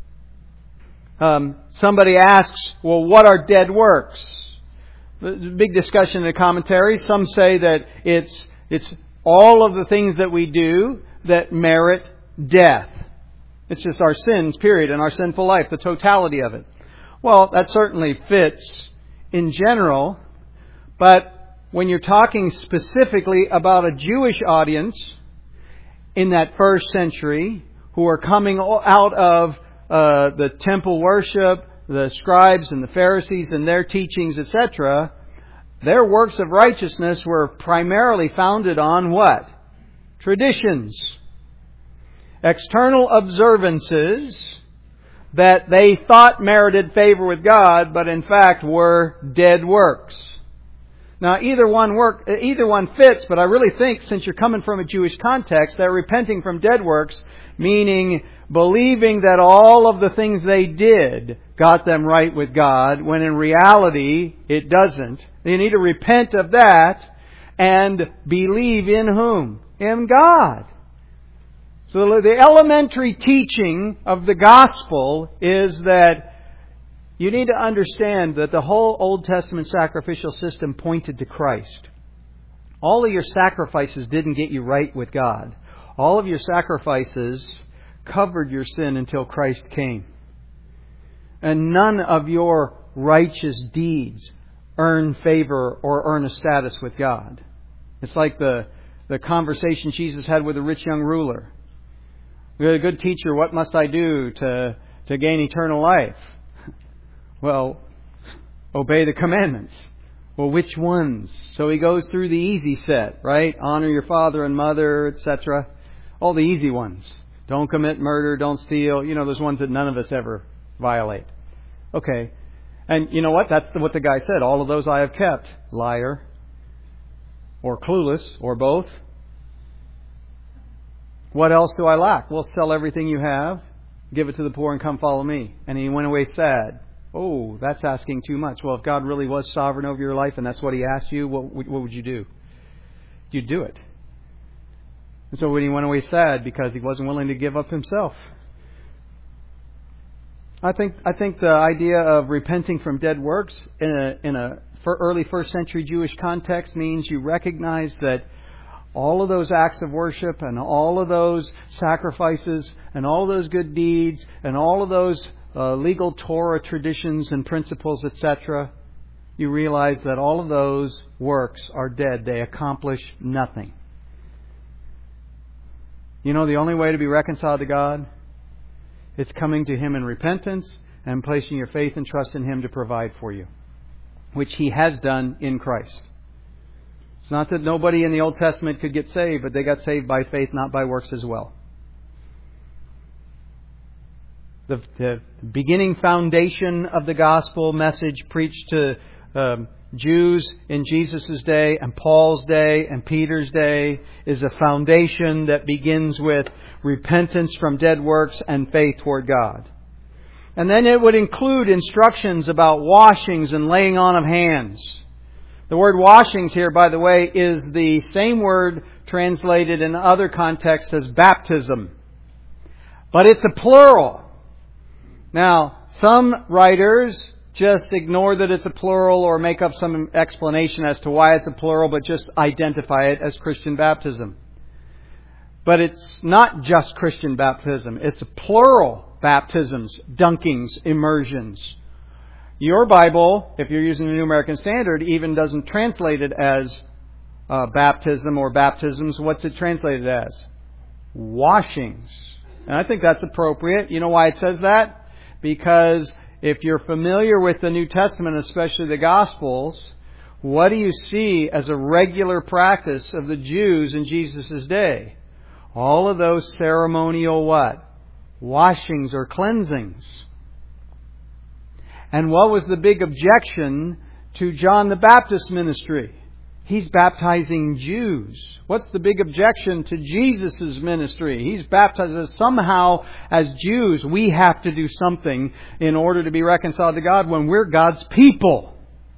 Um, somebody asks, well, what are dead works? Big discussion in the commentaries. Some say that it's it's all of the things that we do that merit death. It's just our sins, period, and our sinful life, the totality of it. Well, that certainly fits in general, but when you're talking specifically about a Jewish audience in that first century who are coming out of uh, the temple worship, the scribes and the Pharisees and their teachings, et cetera, their works of righteousness were primarily founded on what? Traditions. External observances that they thought merited favor with God, but in fact were dead works. Now, either one work, either one fits, but I really think, since you're coming from a Jewish context, that repenting from dead works, meaning believing that all of the things they did got them right with God, when in reality it doesn't. You need to repent of that and believe in whom? In God. So the elementary teaching of the gospel is that you need to understand that the whole Old Testament sacrificial system pointed to Christ. All of your sacrifices didn't get you right with God. All of your sacrifices covered your sin until Christ came. And none of your righteous deeds earn favor or earn a status with God. It's like the, the conversation Jesus had with the rich young ruler. A good teacher, what must I do to, to gain eternal life? Well, obey the commandments. Well, which ones? So he goes through the easy set, right? Honor your father and mother, et cetera. All the easy ones. Don't commit murder, don't steal. You know, those ones that none of us ever violate. Okay. And you know what? That's what the guy said. All of those I have kept. Liar. Or clueless. Or both. What else do I lack? Well, sell everything you have. Give it to the poor and come follow me. And he went away sad. Oh, that's asking too much. Well, if God really was sovereign over your life and that's what He asked you, what, what would you do? You'd do it. And so when he went away sad because he wasn't willing to give up himself. I think I think the idea of repenting from dead works in a, in a early first century Jewish context means you recognize that all of those acts of worship and all of those sacrifices and all those good deeds and all of those uh, legal Torah traditions and principles, et cetera, you realize that all of those works are dead. They accomplish nothing. You know the only way to be reconciled to God? It's coming to Him in repentance and placing your faith and trust in Him to provide for you, which He has done in Christ. It's not that nobody in the Old Testament could get saved, but they got saved by faith, not by works as well. The, the beginning foundation of the gospel message preached to um, Jews in Jesus' day and Paul's day and Peter's day is a foundation that begins with repentance from dead works and faith toward God. And then it would include instructions about washings and laying on of hands. The word washings here, by the way, is the same word translated in other contexts as baptism. But it's a plural. Now, some writers just ignore that it's a plural or make up some explanation as to why it's a plural, but just identify it as Christian baptism. But it's not just Christian baptism. It's plural baptisms, dunkings, immersions. Your Bible, if you're using the New American Standard, even doesn't translate it as uh, baptism or baptisms. What's it translated as? Washings. And I think that's appropriate. You know why it says that? Because if you're familiar with the New Testament, especially the Gospels, what do you see as a regular practice of the Jews in Jesus' day? All of those ceremonial what? Washings or cleansings. And what was the big objection to John the Baptist's ministry? He's baptizing Jews. What's the big objection to Jesus' ministry? He's baptized us somehow as Jews. We have to do something in order to be reconciled to God when we're God's people.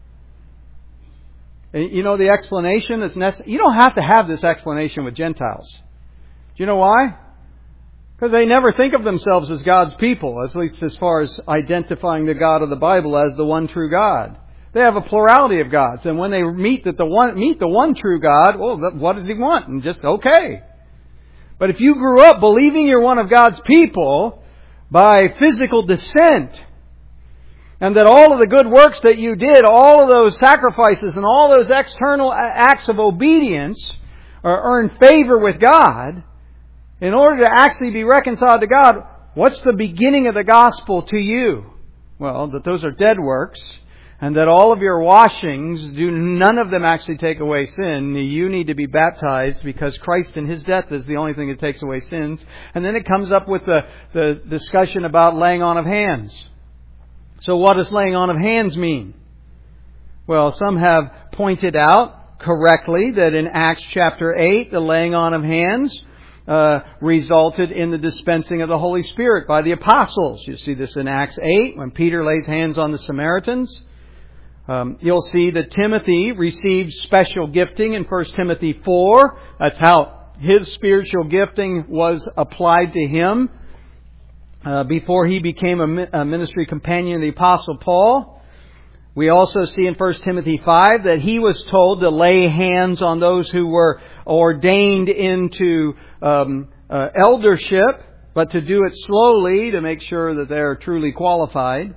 You know the explanation that's necessary? You don't have to have this explanation with Gentiles. Do you know why? Because they never think of themselves as God's people, at least as far as identifying the God of the Bible as the one true God. They have a plurality of gods, and when they meet that the one meet the one true God, well, what does He want? And just okay. But if you grew up believing you're one of God's people by physical descent, and that all of the good works that you did, all of those sacrifices and all those external acts of obedience, earn favor with God. In order to actually be reconciled to God, what's the beginning of the gospel to you? Well, that those are dead works, and that all of your washings, do none of them actually take away sin. You need to be baptized because Christ in His death is the only thing that takes away sins. And then it comes up with the, the discussion about laying on of hands. So what does laying on of hands mean? Well, some have pointed out correctly that in Acts chapter eight, the laying on of hands Uh, resulted in the dispensing of the Holy Spirit by the apostles. You see this in Acts eight when Peter lays hands on the Samaritans. Um, you'll see that Timothy received special gifting in First Timothy four. That's how his spiritual gifting was applied to him uh, before he became a, a ministry companion of the Apostle Paul. We also see in First Timothy five that he was told to lay hands on those who were ordained into um, uh, eldership, but to do it slowly to make sure that they're truly qualified.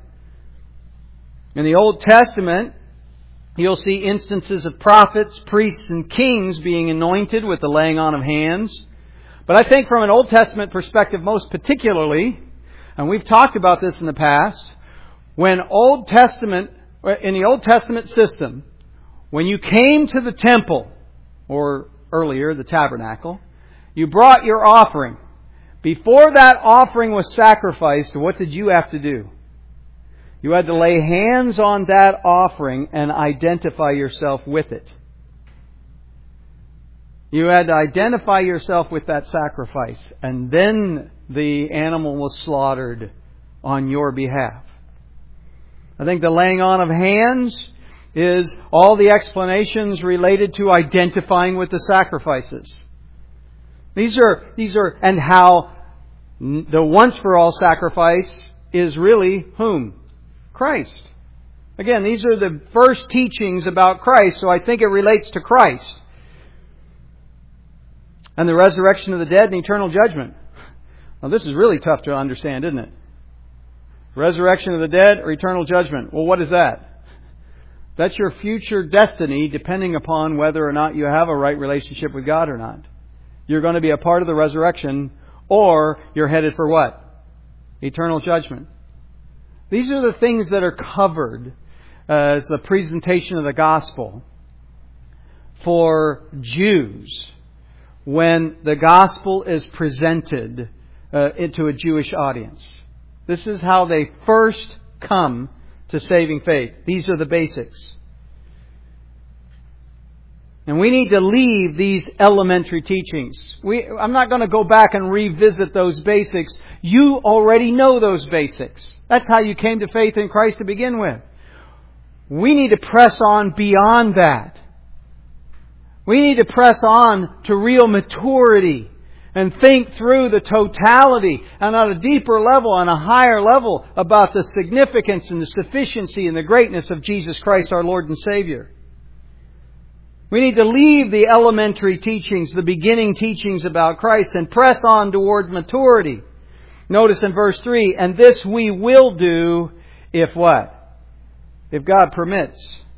In the Old Testament, you'll see instances of prophets, priests, and kings being anointed with the laying on of hands. But I think from an Old Testament perspective most particularly, and we've talked about this in the past, when Old Testament, in the Old Testament system, when you came to the temple, or earlier, the tabernacle, you brought your offering. Before that offering was sacrificed, what did you have to do? You had to lay hands on that offering and identify yourself with it. You had to identify yourself with that sacrifice, and then the animal was slaughtered on your behalf. I think the laying on of hands is all the explanations related to identifying with the sacrifices. These are, these are, and how the once for all sacrifice is really whom? Christ. Again, these are the first teachings about Christ, so I think it relates to Christ. And the resurrection of the dead and eternal judgment. Now, this is really tough to understand, isn't it? Resurrection of the dead or eternal judgment. Well, what is that? That's your future destiny, depending upon whether or not you have a right relationship with God or not. You're going to be a part of the resurrection, or you're headed for what? Eternal judgment. These are the things that are covered as the presentation of the gospel for Jews when the gospel is presented uh, into a Jewish audience. This is how they first come to saving faith. These are the basics. And we need to leave these elementary teachings. We, I'm not going to go back and revisit those basics. You already know those basics. That's how you came to faith in Christ to begin with. We need to press on beyond that. We need to press on to real maturity and think through the totality and on a deeper level, on a higher level, about the significance and the sufficiency and the greatness of Jesus Christ, our Lord and Savior. We need to leave the elementary teachings, the beginning teachings about Christ, and press on toward maturity. Notice in verse three, and this we will do if what? If God permits.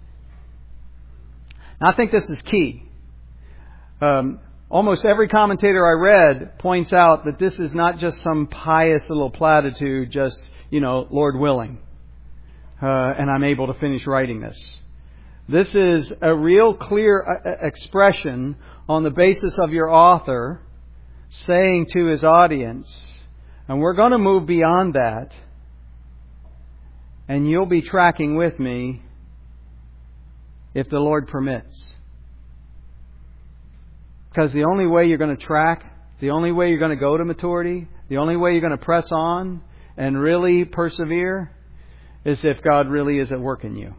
Now, I think this is key. Um, almost every commentator I read points out that this is not just some pious little platitude, just, you know, Lord willing, uh, and I'm able to finish writing this. This is a real clear expression on the basis of your author saying to his audience, and we're going to move beyond that, and you'll be tracking with me if the Lord permits. Because the only way you're going to track, the only way you're going to go to maturity, the only way you're going to press on and really persevere is if God really is at work in you.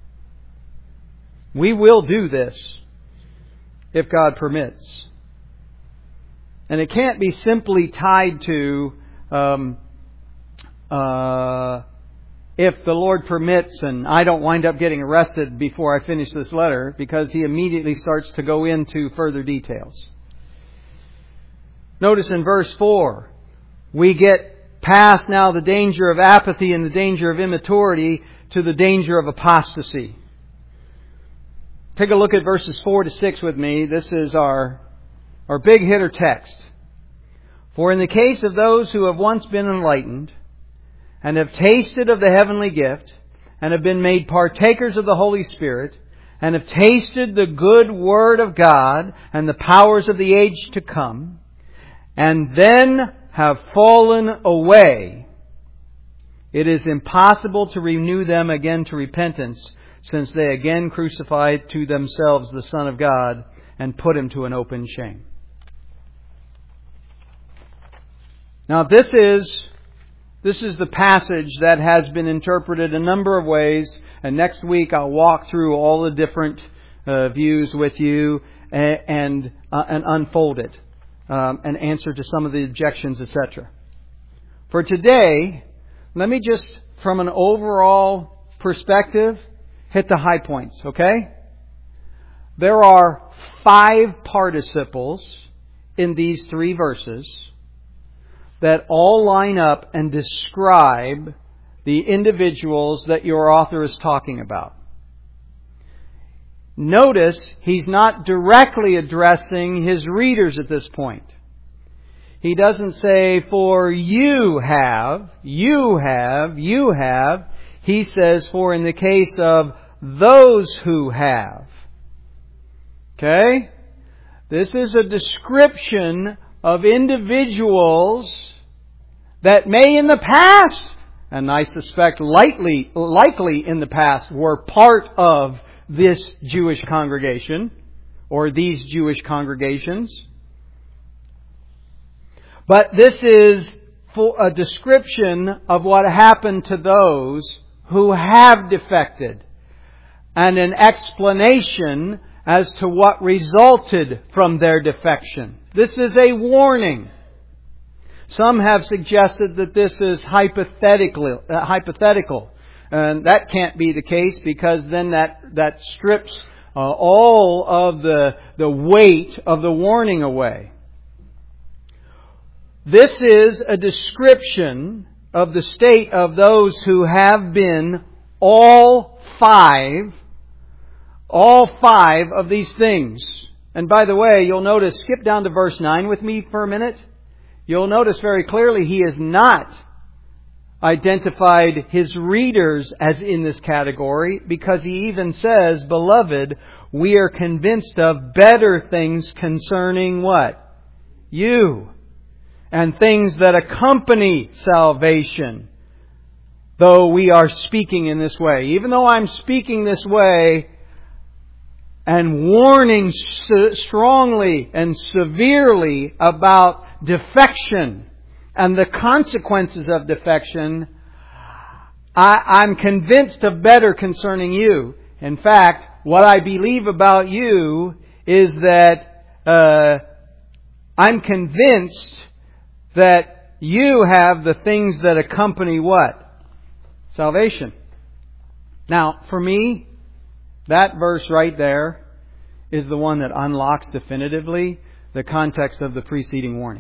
We will do this if God permits. And it can't be simply tied to um, uh, if the Lord permits and I don't wind up getting arrested before I finish this letter, because he immediately starts to go into further details. Notice in verse four, we get past now the danger of apathy and the danger of immaturity to the danger of apostasy. Take a look at verses four to six with me. This is our, our big hitter text. For in the case of those who have once been enlightened and have tasted of the heavenly gift and have been made partakers of the Holy Spirit and have tasted the good word of God and the powers of the age to come and then have fallen away, it is impossible to renew them again to repentance, since they again crucified to themselves the Son of God and put Him to an open shame. Now this is, this is the passage that has been interpreted a number of ways, and next week I'll walk through all the different uh, views with you and, and, uh, and unfold it um, and answer to some of the objections, et cetera. For today, let me just, from an overall perspective, hit the high points, okay? There are five participles in these three verses that all line up and describe the individuals that your author is talking about. Notice he's not directly addressing his readers at this point. He doesn't say, for you have, you have, you have. He says, for in the case of those who have. Okay? This is a description of individuals that may in the past, and I suspect lightly, likely in the past, were part of this Jewish congregation or these Jewish congregations. But this is a description of what happened to those who have defected, and an explanation as to what resulted from their defection. This is a warning. Some have suggested that this is hypothetical, uh, hypothetical, And that can't be the case, because then that, that strips uh, all of the, the weight of the warning away. This is a description of the state of those who have been all five, all five of these things. And by the way, you'll notice, skip down to verse nine with me for a minute. You'll notice very clearly he is not identified his readers as in this category, because he even says, "Beloved, we are convinced of better things concerning" what? You. And things that accompany salvation. Though we are speaking in this way. Even though I'm speaking this way and warning strongly and severely about defection and the consequences of defection, I, I'm convinced of better concerning you. In fact, what I believe about you is that uh, I'm convinced that you have the things that accompany what? Salvation. Now, for me, that verse right there is the one that unlocks definitively the context of the preceding warning.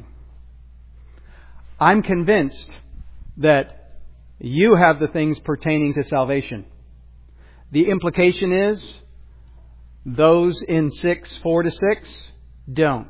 I'm convinced that you have the things pertaining to salvation. The implication is those in six, four to six, don't.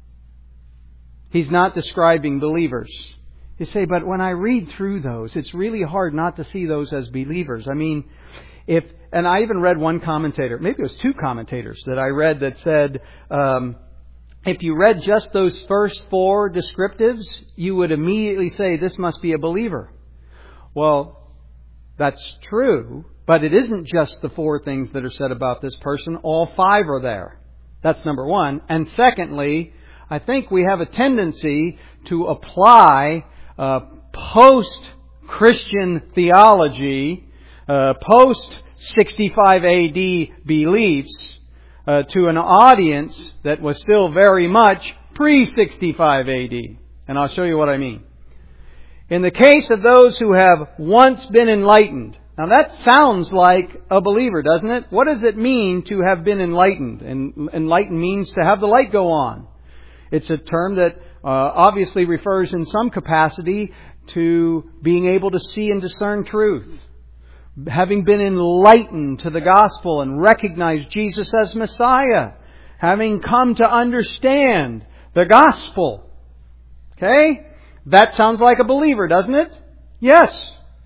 He's not describing believers. You say, but when I read through those, it's really hard not to see those as believers. I mean, if, and I even read one commentator, maybe it was two commentators that I read that said, um, if you read just those first four descriptives, you would immediately say this must be a believer. Well, that's true, but it isn't just the four things that are said about this person. All five are there. That's number one. And secondly, I think we have a tendency to apply uh, post-Christian theology, uh, post-sixty-five A D beliefs uh, to an audience that was still very much pre-sixty-five A D. And I'll show you what I mean. In the case of those who have once been enlightened. Now that sounds like a believer, doesn't it? What does it mean to have been enlightened? And enlightened means to have the light go on. It's a term that uh, obviously refers in some capacity to being able to see and discern truth. Having been enlightened to the gospel and recognized Jesus as Messiah. Having come to understand the gospel. Okay? That sounds like a believer, doesn't it? Yes.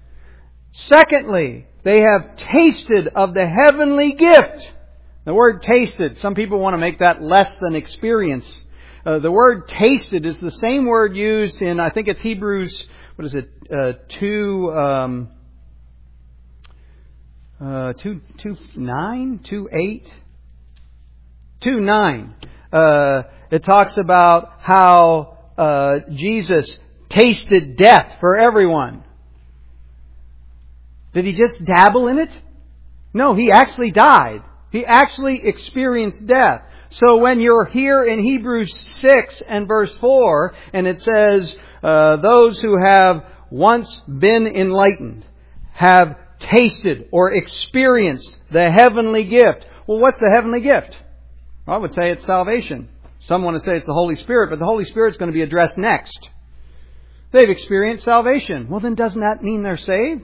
Secondly, they have tasted of the heavenly gift. The word tasted, some people want to make that less than experience. Uh, the word tasted is the same word used in, I think it's Hebrews, what is it, uh, two, um, uh, two, two, nine, two, eight, two, nine. Uh, it talks about how uh, Jesus tasted death for everyone. Did He just dabble in it? No, He actually died. He actually experienced death. So when you're here in Hebrews six and verse four, and it says, uh, those who have once been enlightened, have tasted or experienced the heavenly gift. Well, what's the heavenly gift? Well, I would say it's salvation. Some want to say it's the Holy Spirit, but the Holy Spirit's going to be addressed next. They've experienced salvation. Well, then doesn't that mean they're saved?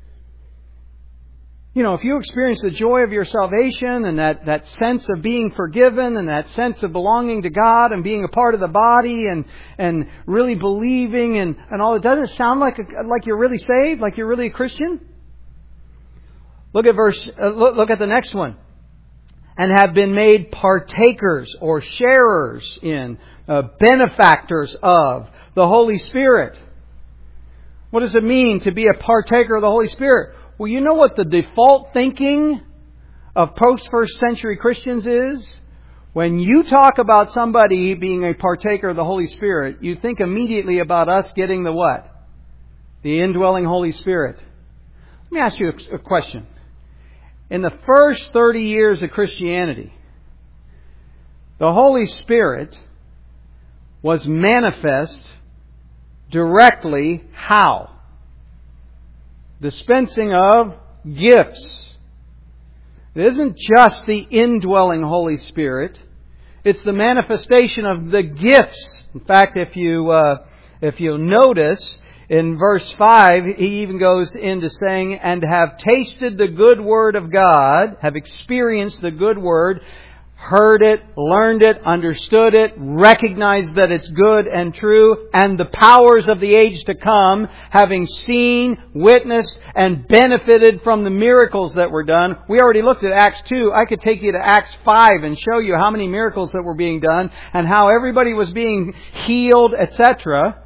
You know, if you experience the joy of your salvation and that, that sense of being forgiven and that sense of belonging to God and being a part of the body and, and really believing and, and all, it doesn't sound like, a, like you're really saved, like you're really a Christian. Look at verse, uh, look, look at the next one. And have been made partakers or sharers in, uh, benefactors of the Holy Spirit. What does it mean to be a partaker of the Holy Spirit? Well, you know what the default thinking of post-first century Christians is? When you talk about somebody being a partaker of the Holy Spirit, you think immediately about us getting the what? The indwelling Holy Spirit. Let me ask you a question. In the first thirty years of Christianity, the Holy Spirit was manifest directly how? Dispensing of gifts. It isn't just the indwelling Holy Spirit. It's the manifestation of the gifts. In fact, if you uh, if you notice, in verse five, he even goes into saying, and have tasted the good word of God, have experienced the good word, heard it, learned it, understood it, recognized that it's good and true, and the powers of the age to come, having seen, witnessed, and benefited from the miracles that were done. We already looked at Acts two. I could take you to Acts five and show you how many miracles that were being done and how everybody was being healed, et cetera.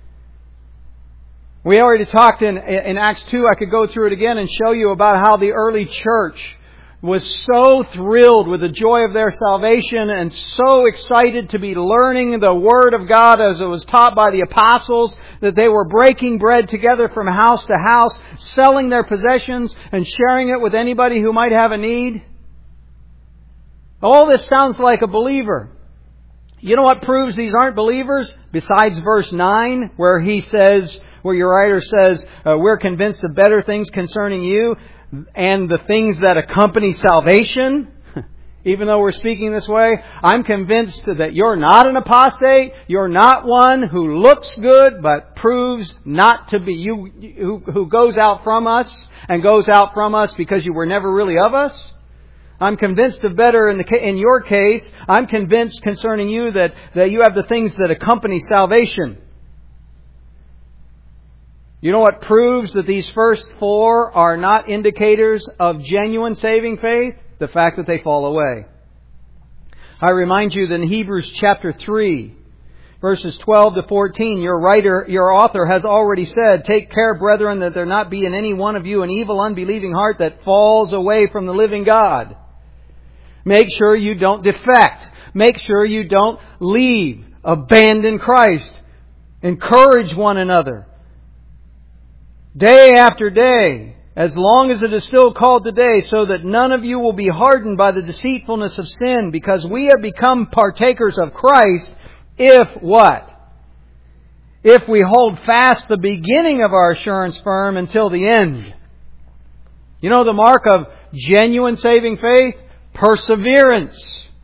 We already talked in, in Acts two. I could go through it again and show you about how the early church was so thrilled with the joy of their salvation and so excited to be learning the Word of God as it was taught by the apostles that they were breaking bread together from house to house, selling their possessions and sharing it with anybody who might have a need. All this sounds like a believer. You know what proves these aren't believers? Besides verse nine, where he says, where your writer says, uh, we're convinced of better things concerning you and the things that accompany salvation. Even though we're speaking this way, I'm convinced that you're not an apostate. You're not one who looks good but proves not to be. You who, who goes out from us and goes out from us because you were never really of us. I'm convinced of better in the in your case. I'm convinced concerning you that, that you have the things that accompany salvation. You know what proves that these first four are not indicators of genuine saving faith? The fact that they fall away. I remind you that in Hebrews chapter three, verses twelve to fourteen, your writer, your author has already said, take care, brethren, that there not be in any one of you an evil, unbelieving heart that falls away from the living God. Make sure you don't defect. Make sure you don't leave. Abandon Christ. Encourage one another. Day after day, as long as it is still called today, so that none of you will be hardened by the deceitfulness of sin, because we have become partakers of Christ, if what? If we hold fast the beginning of our assurance firm until the end. You know the mark of genuine saving faith? Perseverance.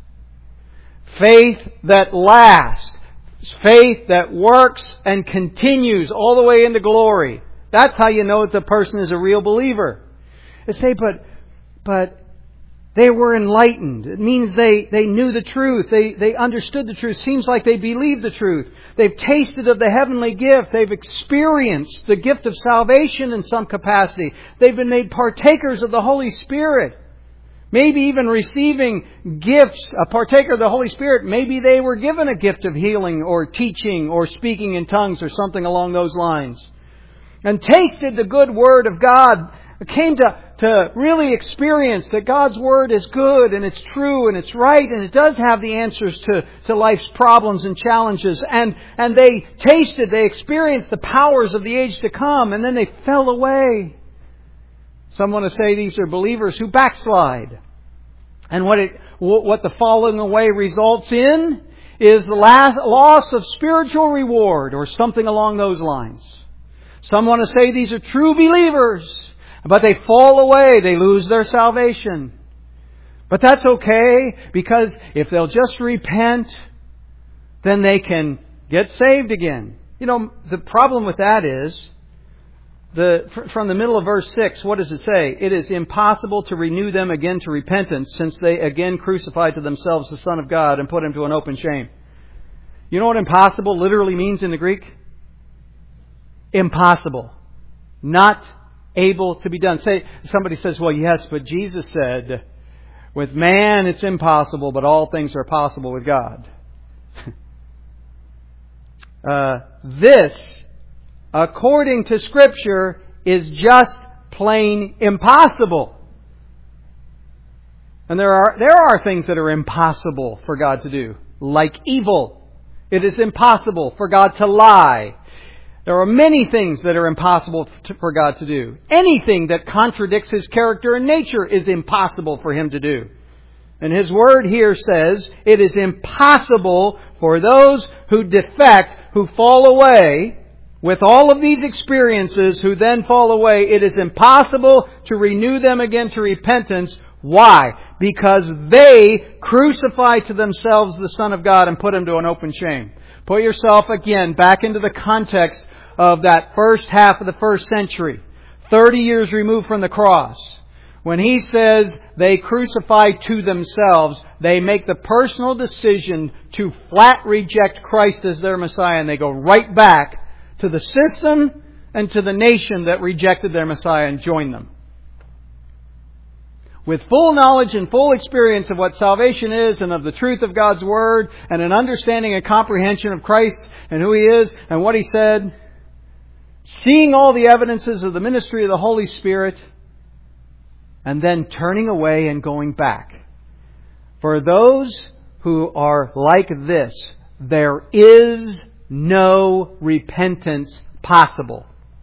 Faith that lasts. Faith that works and continues all the way into glory. That's how you know that the person is a real believer. They say, but, but they were enlightened. It means they, they knew the truth. They, they understood the truth. Seems like they believed the truth. They've tasted of the heavenly gift. They've experienced the gift of salvation in some capacity. They've been made partakers of the Holy Spirit. Maybe even receiving gifts, a partaker of the Holy Spirit. Maybe they were given a gift of healing or teaching or speaking in tongues or something along those lines. And tasted the good Word of God, came to, to really experience that God's Word is good and it's true and it's right and it does have the answers to, to life's problems and challenges. And, and they tasted, they experienced the powers of the age to come, and then they fell away. Some want to say these are believers who backslide. And what it, what the falling away results in is the loss of spiritual reward or something along those lines. Some want to say these are true believers, but they fall away. They lose their salvation. But that's okay, because if they'll just repent, then they can get saved again. You know, the problem with that is, the from the middle of verse six, what does it say? It is impossible to renew them again to repentance, since they again crucified to themselves the Son of God and put Him to an open shame. You know what impossible literally means in the Greek? Impossible. Not able to be done. Say, somebody says, well, yes, but Jesus said, with man it's impossible, but all things are possible with God. uh, this, according to Scripture, is just plain impossible. And there are, there are things that are impossible for God to do, like evil. It is impossible for God to lie. There are many things that are impossible to, for God to do. Anything that contradicts His character and nature is impossible for Him to do. And His Word here says it is impossible for those who defect, who fall away, with all of these experiences who then fall away, it is impossible to renew them again to repentance. Why? Because they crucify to themselves the Son of God and put Him to an open shame. Put yourself again back into the context of that first half of the first century, thirty years removed from the cross. When he says they crucify to themselves, they make the personal decision to flat reject Christ as their Messiah, and they go right back to the system and to the nation that rejected their Messiah and joined them. With full knowledge and full experience of what salvation is and of the truth of God's Word and an understanding and comprehension of Christ and who He is and what He said, seeing all the evidences of the ministry of the Holy Spirit, and then turning away and going back. For those who are like this, there is no repentance possible.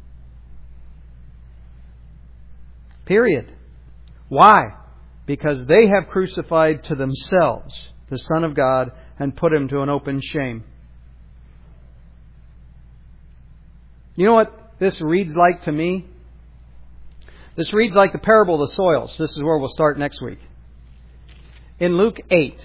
Period. Why? Because they have crucified to themselves the Son of God and put Him to an open shame. You know what this reads like to me? This reads like the parable of the soils. This is where we'll start next week. In Luke eight.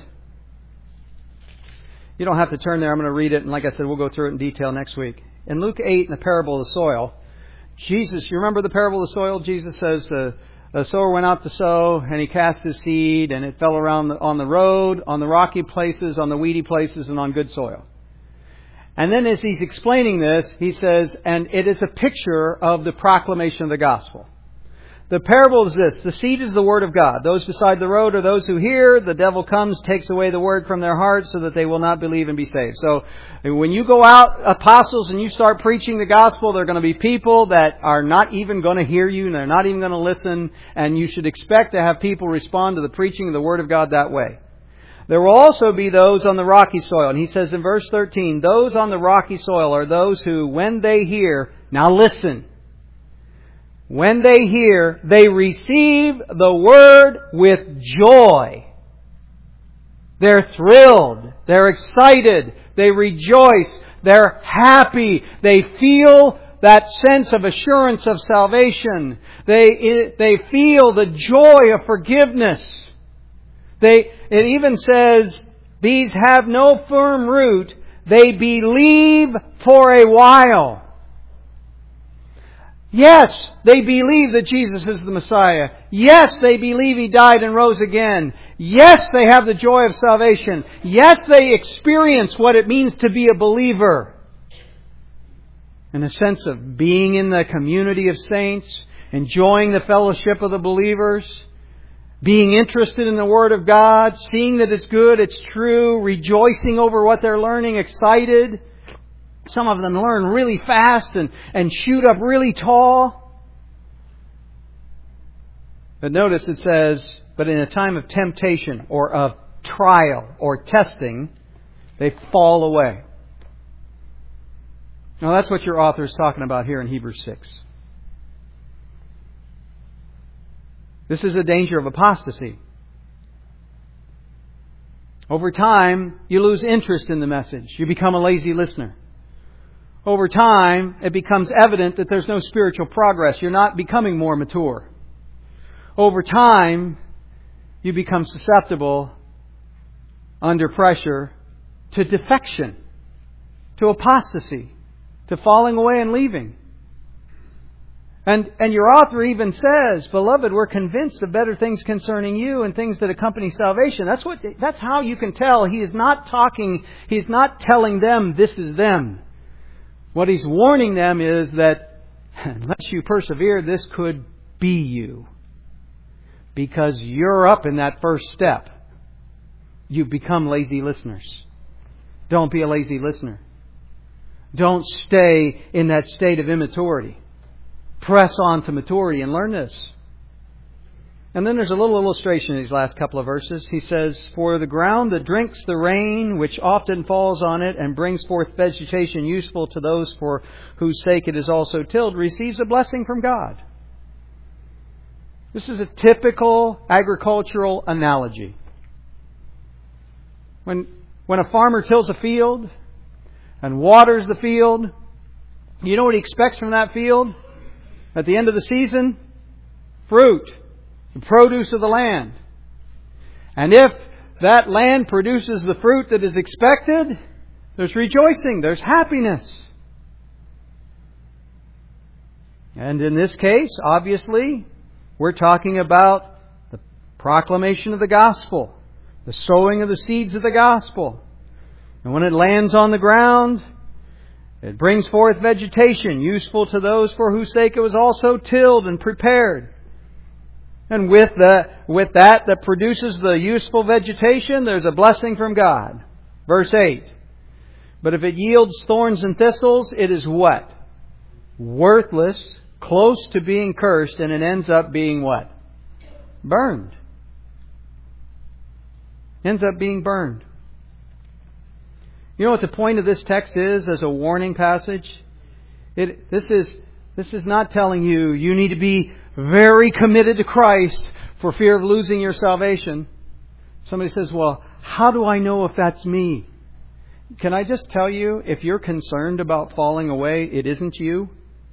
You don't have to turn there. I'm going to read it. And like I said, we'll go through it in detail next week. In Luke eight, in the parable of the soil, Jesus, you remember the parable of the soil? Jesus says the, the sower went out to sow and he cast his seed and it fell around the, on the road, on the rocky places, on the weedy places, and on good soil. And then as he's explaining this, he says, and it is a picture of the proclamation of the gospel. The parable is this: the seed is the word of God. Those beside the road are those who hear. The devil comes, takes away the word from their hearts so that they will not believe and be saved. So when you go out, apostles, and you start preaching the gospel, there are going to be people that are not even going to hear you and they're not even going to listen. And you should expect to have people respond to the preaching of the word of God that way. There will also be those on the rocky soil. And he says in verse thirteen, those on the rocky soil are those who, when they hear, now listen, when they hear, they receive the Word with joy. They're thrilled. They're excited. They rejoice. They're happy. They feel that sense of assurance of salvation. They, they feel the joy of forgiveness. They, it even says, these have no firm root. They believe for a while. Yes, they believe that Jesus is the Messiah. Yes, they believe He died and rose again. Yes, they have the joy of salvation. Yes, they experience what it means to be a believer. In a sense of being in the community of saints, enjoying the fellowship of the believers, being interested in the Word of God, seeing that it's good, it's true, rejoicing over what they're learning, excited. Some of them learn really fast and, and shoot up really tall. But notice it says, but in a time of temptation or of trial or testing, they fall away. Now that's what your author is talking about here in Hebrews six. This is a danger of apostasy. Over time, you lose interest in the message. You become a lazy listener. Over time, it becomes evident that there's no spiritual progress. You're not becoming more mature. Over time, you become susceptible, under pressure, to defection, to apostasy, to falling away and leaving. And, and your author even says, Beloved, we're convinced of better things concerning you and things that accompany salvation. That's what, that's how you can tell. He is not talking, he's not telling them this is them. What he's warning them is that unless you persevere, this could be you. Because you're up in that first step. You've become lazy listeners. Don't be a lazy listener. Don't stay in that state of immaturity. Press on to maturity and learn this. And then there's a little illustration in these last couple of verses. He says, For the ground that drinks the rain, which often falls on it, and brings forth vegetation useful to those for whose sake it is also tilled, receives a blessing from God. This is a typical agricultural analogy. When, when a farmer tills a field and waters the field You know what He expects from that field? At the end of the season? Fruit. The produce of the land. And if that land produces the fruit that is expected, there's rejoicing, there's happiness. And in this case, obviously, we're talking about the proclamation of the gospel, the sowing of the seeds of the gospel. And when it lands on the ground, it brings forth vegetation, useful to those for whose sake it was also tilled and prepared. And with the with that that produces the useful vegetation, there's a blessing from God. Verse eight. But if it yields thorns and thistles, it is what? Worthless, close to being cursed, and it ends up being what? Burned. Ends up being burned. You know what the point of this text is as a warning passage? It, this is this is not telling you you need to be very committed to Christ for fear of losing your salvation. Somebody says, well, how do I know if that's me? Can I just tell you, if you're concerned about falling away, it isn't you.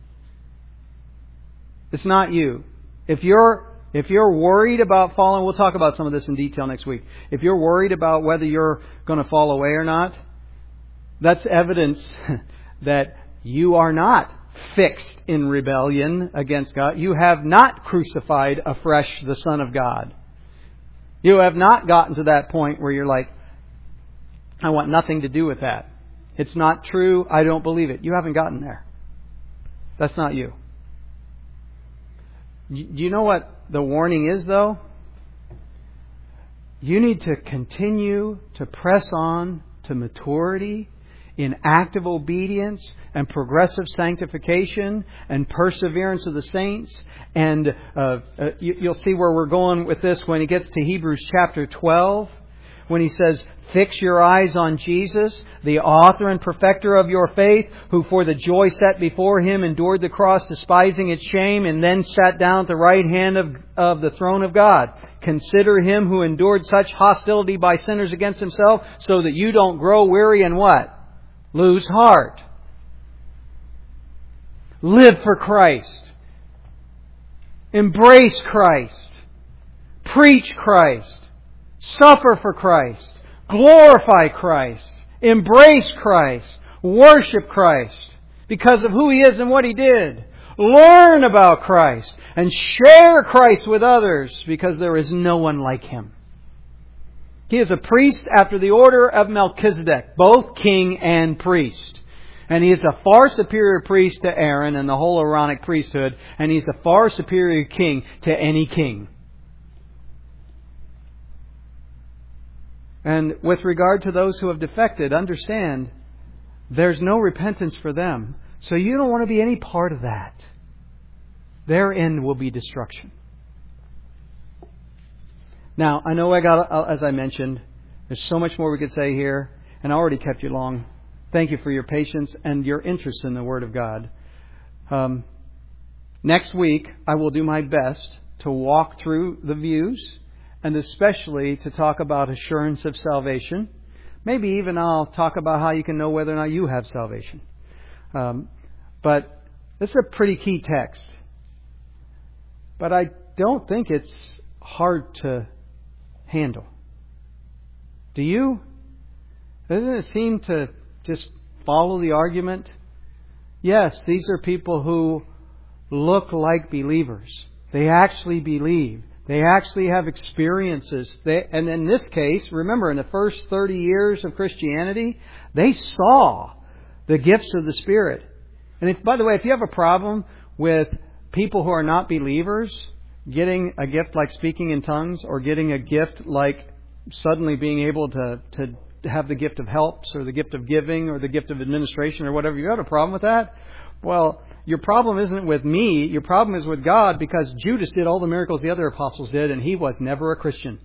It's not you. If you're if you're worried about falling, we'll talk about some of this in detail next week. If you're worried about whether you're going to fall away or not, that's evidence that you are not fixed in rebellion against God. You have not crucified afresh the Son of God. You have not gotten to that point where you're like, I want nothing to do with that. It's not true. I don't believe it. You haven't gotten there. That's not you. Do you know what the warning is, though? You need to continue to press on to maturity in active obedience and progressive sanctification and perseverance of the saints. And uh, uh, you, you'll see where we're going with this when he gets to Hebrews chapter twelve. When he says, fix your eyes on Jesus, the author and perfecter of your faith, who for the joy set before Him endured the cross, despising its shame, and then sat down at the right hand of, of the throne of God. Consider Him who endured such hostility by sinners against Himself, so that you don't grow weary and what? Lose heart. Live for Christ. Embrace Christ. Preach Christ. Suffer for Christ. Glorify Christ. Embrace Christ. Worship Christ because of who He is and what He did. Learn about Christ and share Christ with others because there is no one like Him. He is a priest after the order of Melchizedek, both king and priest. And He is a far superior priest to Aaron and the whole Aaronic priesthood. And He's a far superior king to any king. And with regard to those who have defected, understand there's no repentance for them. So you don't want to be any part of that. Their end will be destruction. Now, I know I got, as I mentioned, there's so much more we could say here, and I already kept you long. Thank you for your patience and your interest in the Word of God. Um, next week, I will do my best to walk through the views, and especially to talk about assurance of salvation. Maybe even I'll talk about how you can know whether or not you have salvation. Um, but this is a pretty key text. But I don't think it's hard to handle. Do you? Doesn't it seem to just follow the argument? Yes, these are people who look like believers. They actually believe. They actually have experiences. They, and in this case, remember, in the first thirty years of Christianity, they saw the gifts of the Spirit. And if, by the way, if you have a problem with people who are not believers getting a gift like speaking in tongues, or getting a gift like suddenly being able to, to have the gift of helps, or the gift of giving, or the gift of administration, or whatever, you have a problem with that? Well, your problem isn't with me. Your problem is with God, because Judas did all the miracles the other apostles did, and he was never a Christian.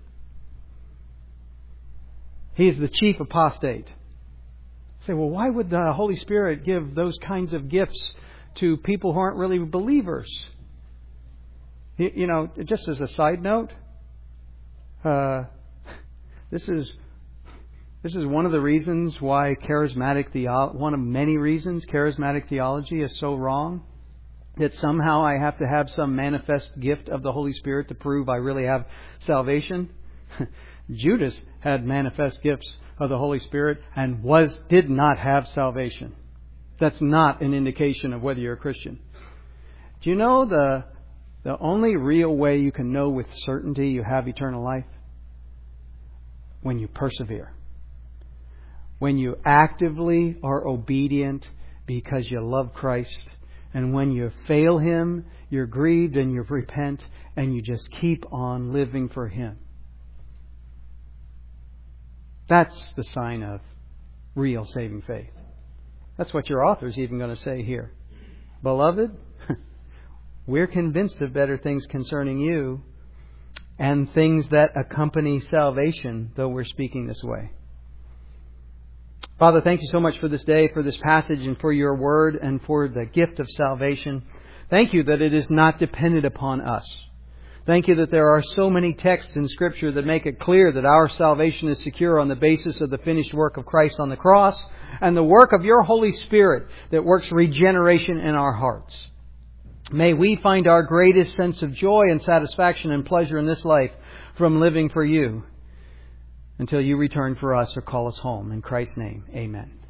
He is the chief apostate. You say, well, why would the Holy Spirit give those kinds of gifts to people who aren't really believers? You know, just as a side note, uh, this is This is one of the reasons why charismatic theology, one of many reasons charismatic theology is so wrong. That somehow I have to have some manifest gift of the Holy Spirit to prove I really have salvation. Judas had manifest gifts of the Holy Spirit and was did not have salvation. That's not an indication of whether you're a Christian. Do you know the the only real way you can know with certainty you have eternal life? When you persevere. When you actively are obedient because you love Christ. And when you fail Him, you're grieved and you repent and you just keep on living for Him. That's the sign of real saving faith. That's what your author is even going to say here. Beloved, we're convinced of better things concerning you and things that accompany salvation, though we're speaking this way. Father, thank you so much for this day, for this passage, and for your word, and for the gift of salvation. Thank you that it is not dependent upon us. Thank you that there are so many texts in Scripture that make it clear that our salvation is secure on the basis of the finished work of Christ on the cross and the work of your Holy Spirit that works regeneration in our hearts. May we find our greatest sense of joy and satisfaction and pleasure in this life from living for you, until you return for us or call us home. In Christ's name, amen.